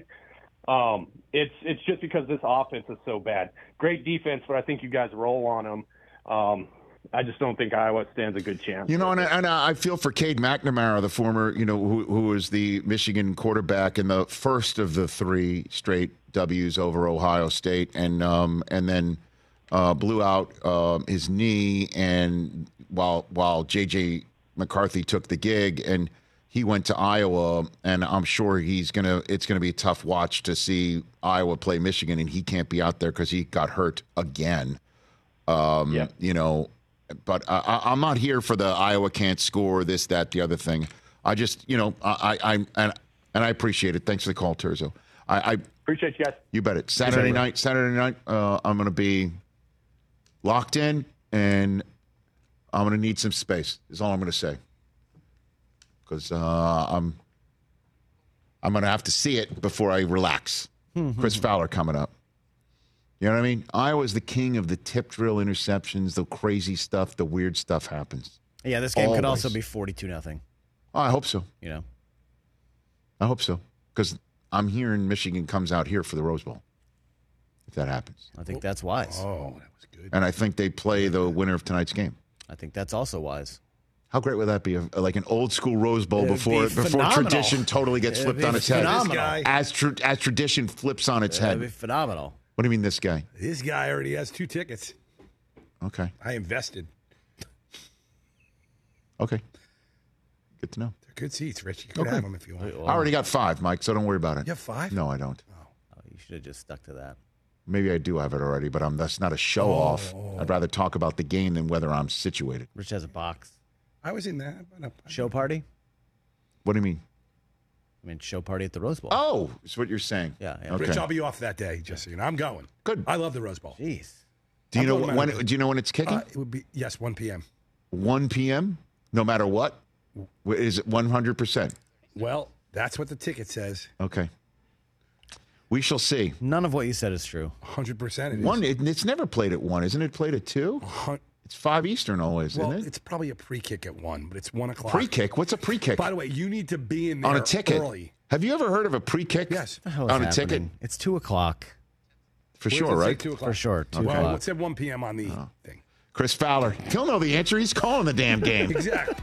Speaker 20: Um, it's it's just because this offense is so bad. Great defense, but I think you guys roll on them. Um, I just don't think Iowa stands a good chance.
Speaker 1: You know, and, I- and I feel for Cade McNamara, the former, you know, who, who was the Michigan quarterback in the first of the three straight W's over Ohio State, and um, and then uh, blew out uh, his knee, and while while J J McCarthy took the gig, and he went to Iowa, and I'm sure he's gonna. It's gonna be a tough watch to see Iowa play Michigan, and he can't be out there because he got hurt again. Um,
Speaker 20: Yeah.
Speaker 1: You know. But I, I, I'm not here for the Iowa can't score, this, that, the other thing. I just, you know, I, I, I'm and and I appreciate it. Thanks for the call, Turzo. I, I
Speaker 20: Appreciate you guys.
Speaker 1: you bet it. Saturday night, Saturday night, uh, I'm going to be locked in, and I'm going to need some space. Is all I'm going to say. Because uh, I'm I'm going to have to see it before I relax. Chris Fowler coming up. You know what I mean? Iowa's the king of the tip drill interceptions, the crazy stuff, the weird stuff happens.
Speaker 8: Yeah, this game could
Speaker 1: Always.
Speaker 8: also be forty-two nothing.
Speaker 1: Oh, I hope so.
Speaker 8: You know,
Speaker 1: I hope so. Because I'm hearing Michigan comes out here for the Rose Bowl. If that happens.
Speaker 8: I think that's wise.
Speaker 5: Oh, that was good.
Speaker 1: And I think they play the winner of tonight's game.
Speaker 8: I think that's also wise.
Speaker 1: How great would that be? A- Like an old school Rose Bowl
Speaker 8: It'd
Speaker 1: before
Speaker 8: be
Speaker 1: before
Speaker 8: phenomenal.
Speaker 1: tradition totally gets
Speaker 8: It'd
Speaker 1: flipped
Speaker 8: be
Speaker 1: on its head.
Speaker 8: phenomenal.
Speaker 1: As tra- as tradition flips on its
Speaker 8: That'd be
Speaker 1: head.
Speaker 8: phenomenal.
Speaker 1: What do you mean, this guy?
Speaker 5: This guy already has two tickets.
Speaker 1: Okay.
Speaker 5: I invested.
Speaker 1: Okay. Good to know.
Speaker 5: They're good seats, Rich. You could
Speaker 1: Okay.
Speaker 5: have them if you want.
Speaker 1: I already got five, Mike, so don't worry about it.
Speaker 5: You have five?
Speaker 1: No, I don't.
Speaker 8: Oh, you should have just stuck to that.
Speaker 1: Maybe I do have it already, but I'm, that's not a show off.
Speaker 5: Oh.
Speaker 1: I'd rather talk about the game than whether I'm situated.
Speaker 8: Rich has a box.
Speaker 5: I was in that. but I-
Speaker 8: Show party?
Speaker 1: What do you mean?
Speaker 8: I mean, show party at the Rose Bowl.
Speaker 1: Oh, is what you're saying.
Speaker 8: Yeah, yeah.
Speaker 1: Okay.
Speaker 5: Rich, I'll be off that day, just so you know. I'm going.
Speaker 1: Good.
Speaker 5: I love the Rose Bowl.
Speaker 8: Jeez.
Speaker 1: Do you
Speaker 5: I'm
Speaker 1: know
Speaker 5: going
Speaker 1: when?
Speaker 5: to-
Speaker 1: Do you know when it's kicking?
Speaker 5: Uh, it would be, yes, one p.m.
Speaker 1: one p.m. No matter what. Is it one hundred percent?
Speaker 5: Well, that's what the ticket says.
Speaker 1: Okay. We shall see.
Speaker 8: None of what you said is true.
Speaker 5: one hundred percent it is.
Speaker 1: One, it, it's never played at one, isn't it? Played at two. It's five Eastern always,
Speaker 5: Well,
Speaker 1: isn't it?
Speaker 5: it's probably a pre-kick at one, but it's one o'clock.
Speaker 1: Pre-kick. What's a pre-kick?
Speaker 5: By the way, you need to be in there
Speaker 1: On a ticket.
Speaker 5: early.
Speaker 1: Have you ever heard of a pre-kick?
Speaker 5: Yes.
Speaker 8: What the hell is
Speaker 1: On a
Speaker 8: happening?
Speaker 1: ticket?
Speaker 8: It's two o'clock.
Speaker 1: For
Speaker 5: Where
Speaker 1: sure,
Speaker 5: does it say
Speaker 1: right?
Speaker 5: two o'clock?
Speaker 8: For sure, two
Speaker 5: Well,
Speaker 8: o'clock.
Speaker 5: it said one p.m. on the thing.
Speaker 1: Chris Fowler. He'll know the answer. He's calling the damn game.
Speaker 5: Exactly.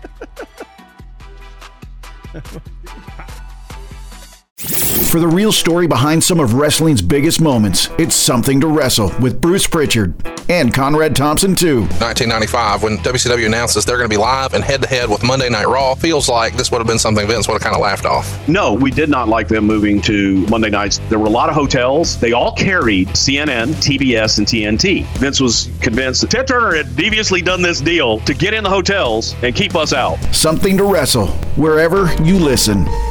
Speaker 15: For the real story behind some of wrestling's biggest moments, it's Something to Wrestle with Bruce Pritchard and Conrad Thompson, too.
Speaker 21: nineteen ninety-five, when W C W announces they're going to be live and head-to-head with Monday Night Raw, feels like this would have been something Vince would have kind of laughed off.
Speaker 22: No, we did not like them moving to Monday nights. There were a lot of hotels. They all carried C N N, T B S, and T N T. Vince was convinced that Ted Turner had deviously done this deal to get in the hotels and keep us out.
Speaker 15: Something to Wrestle, wherever you listen.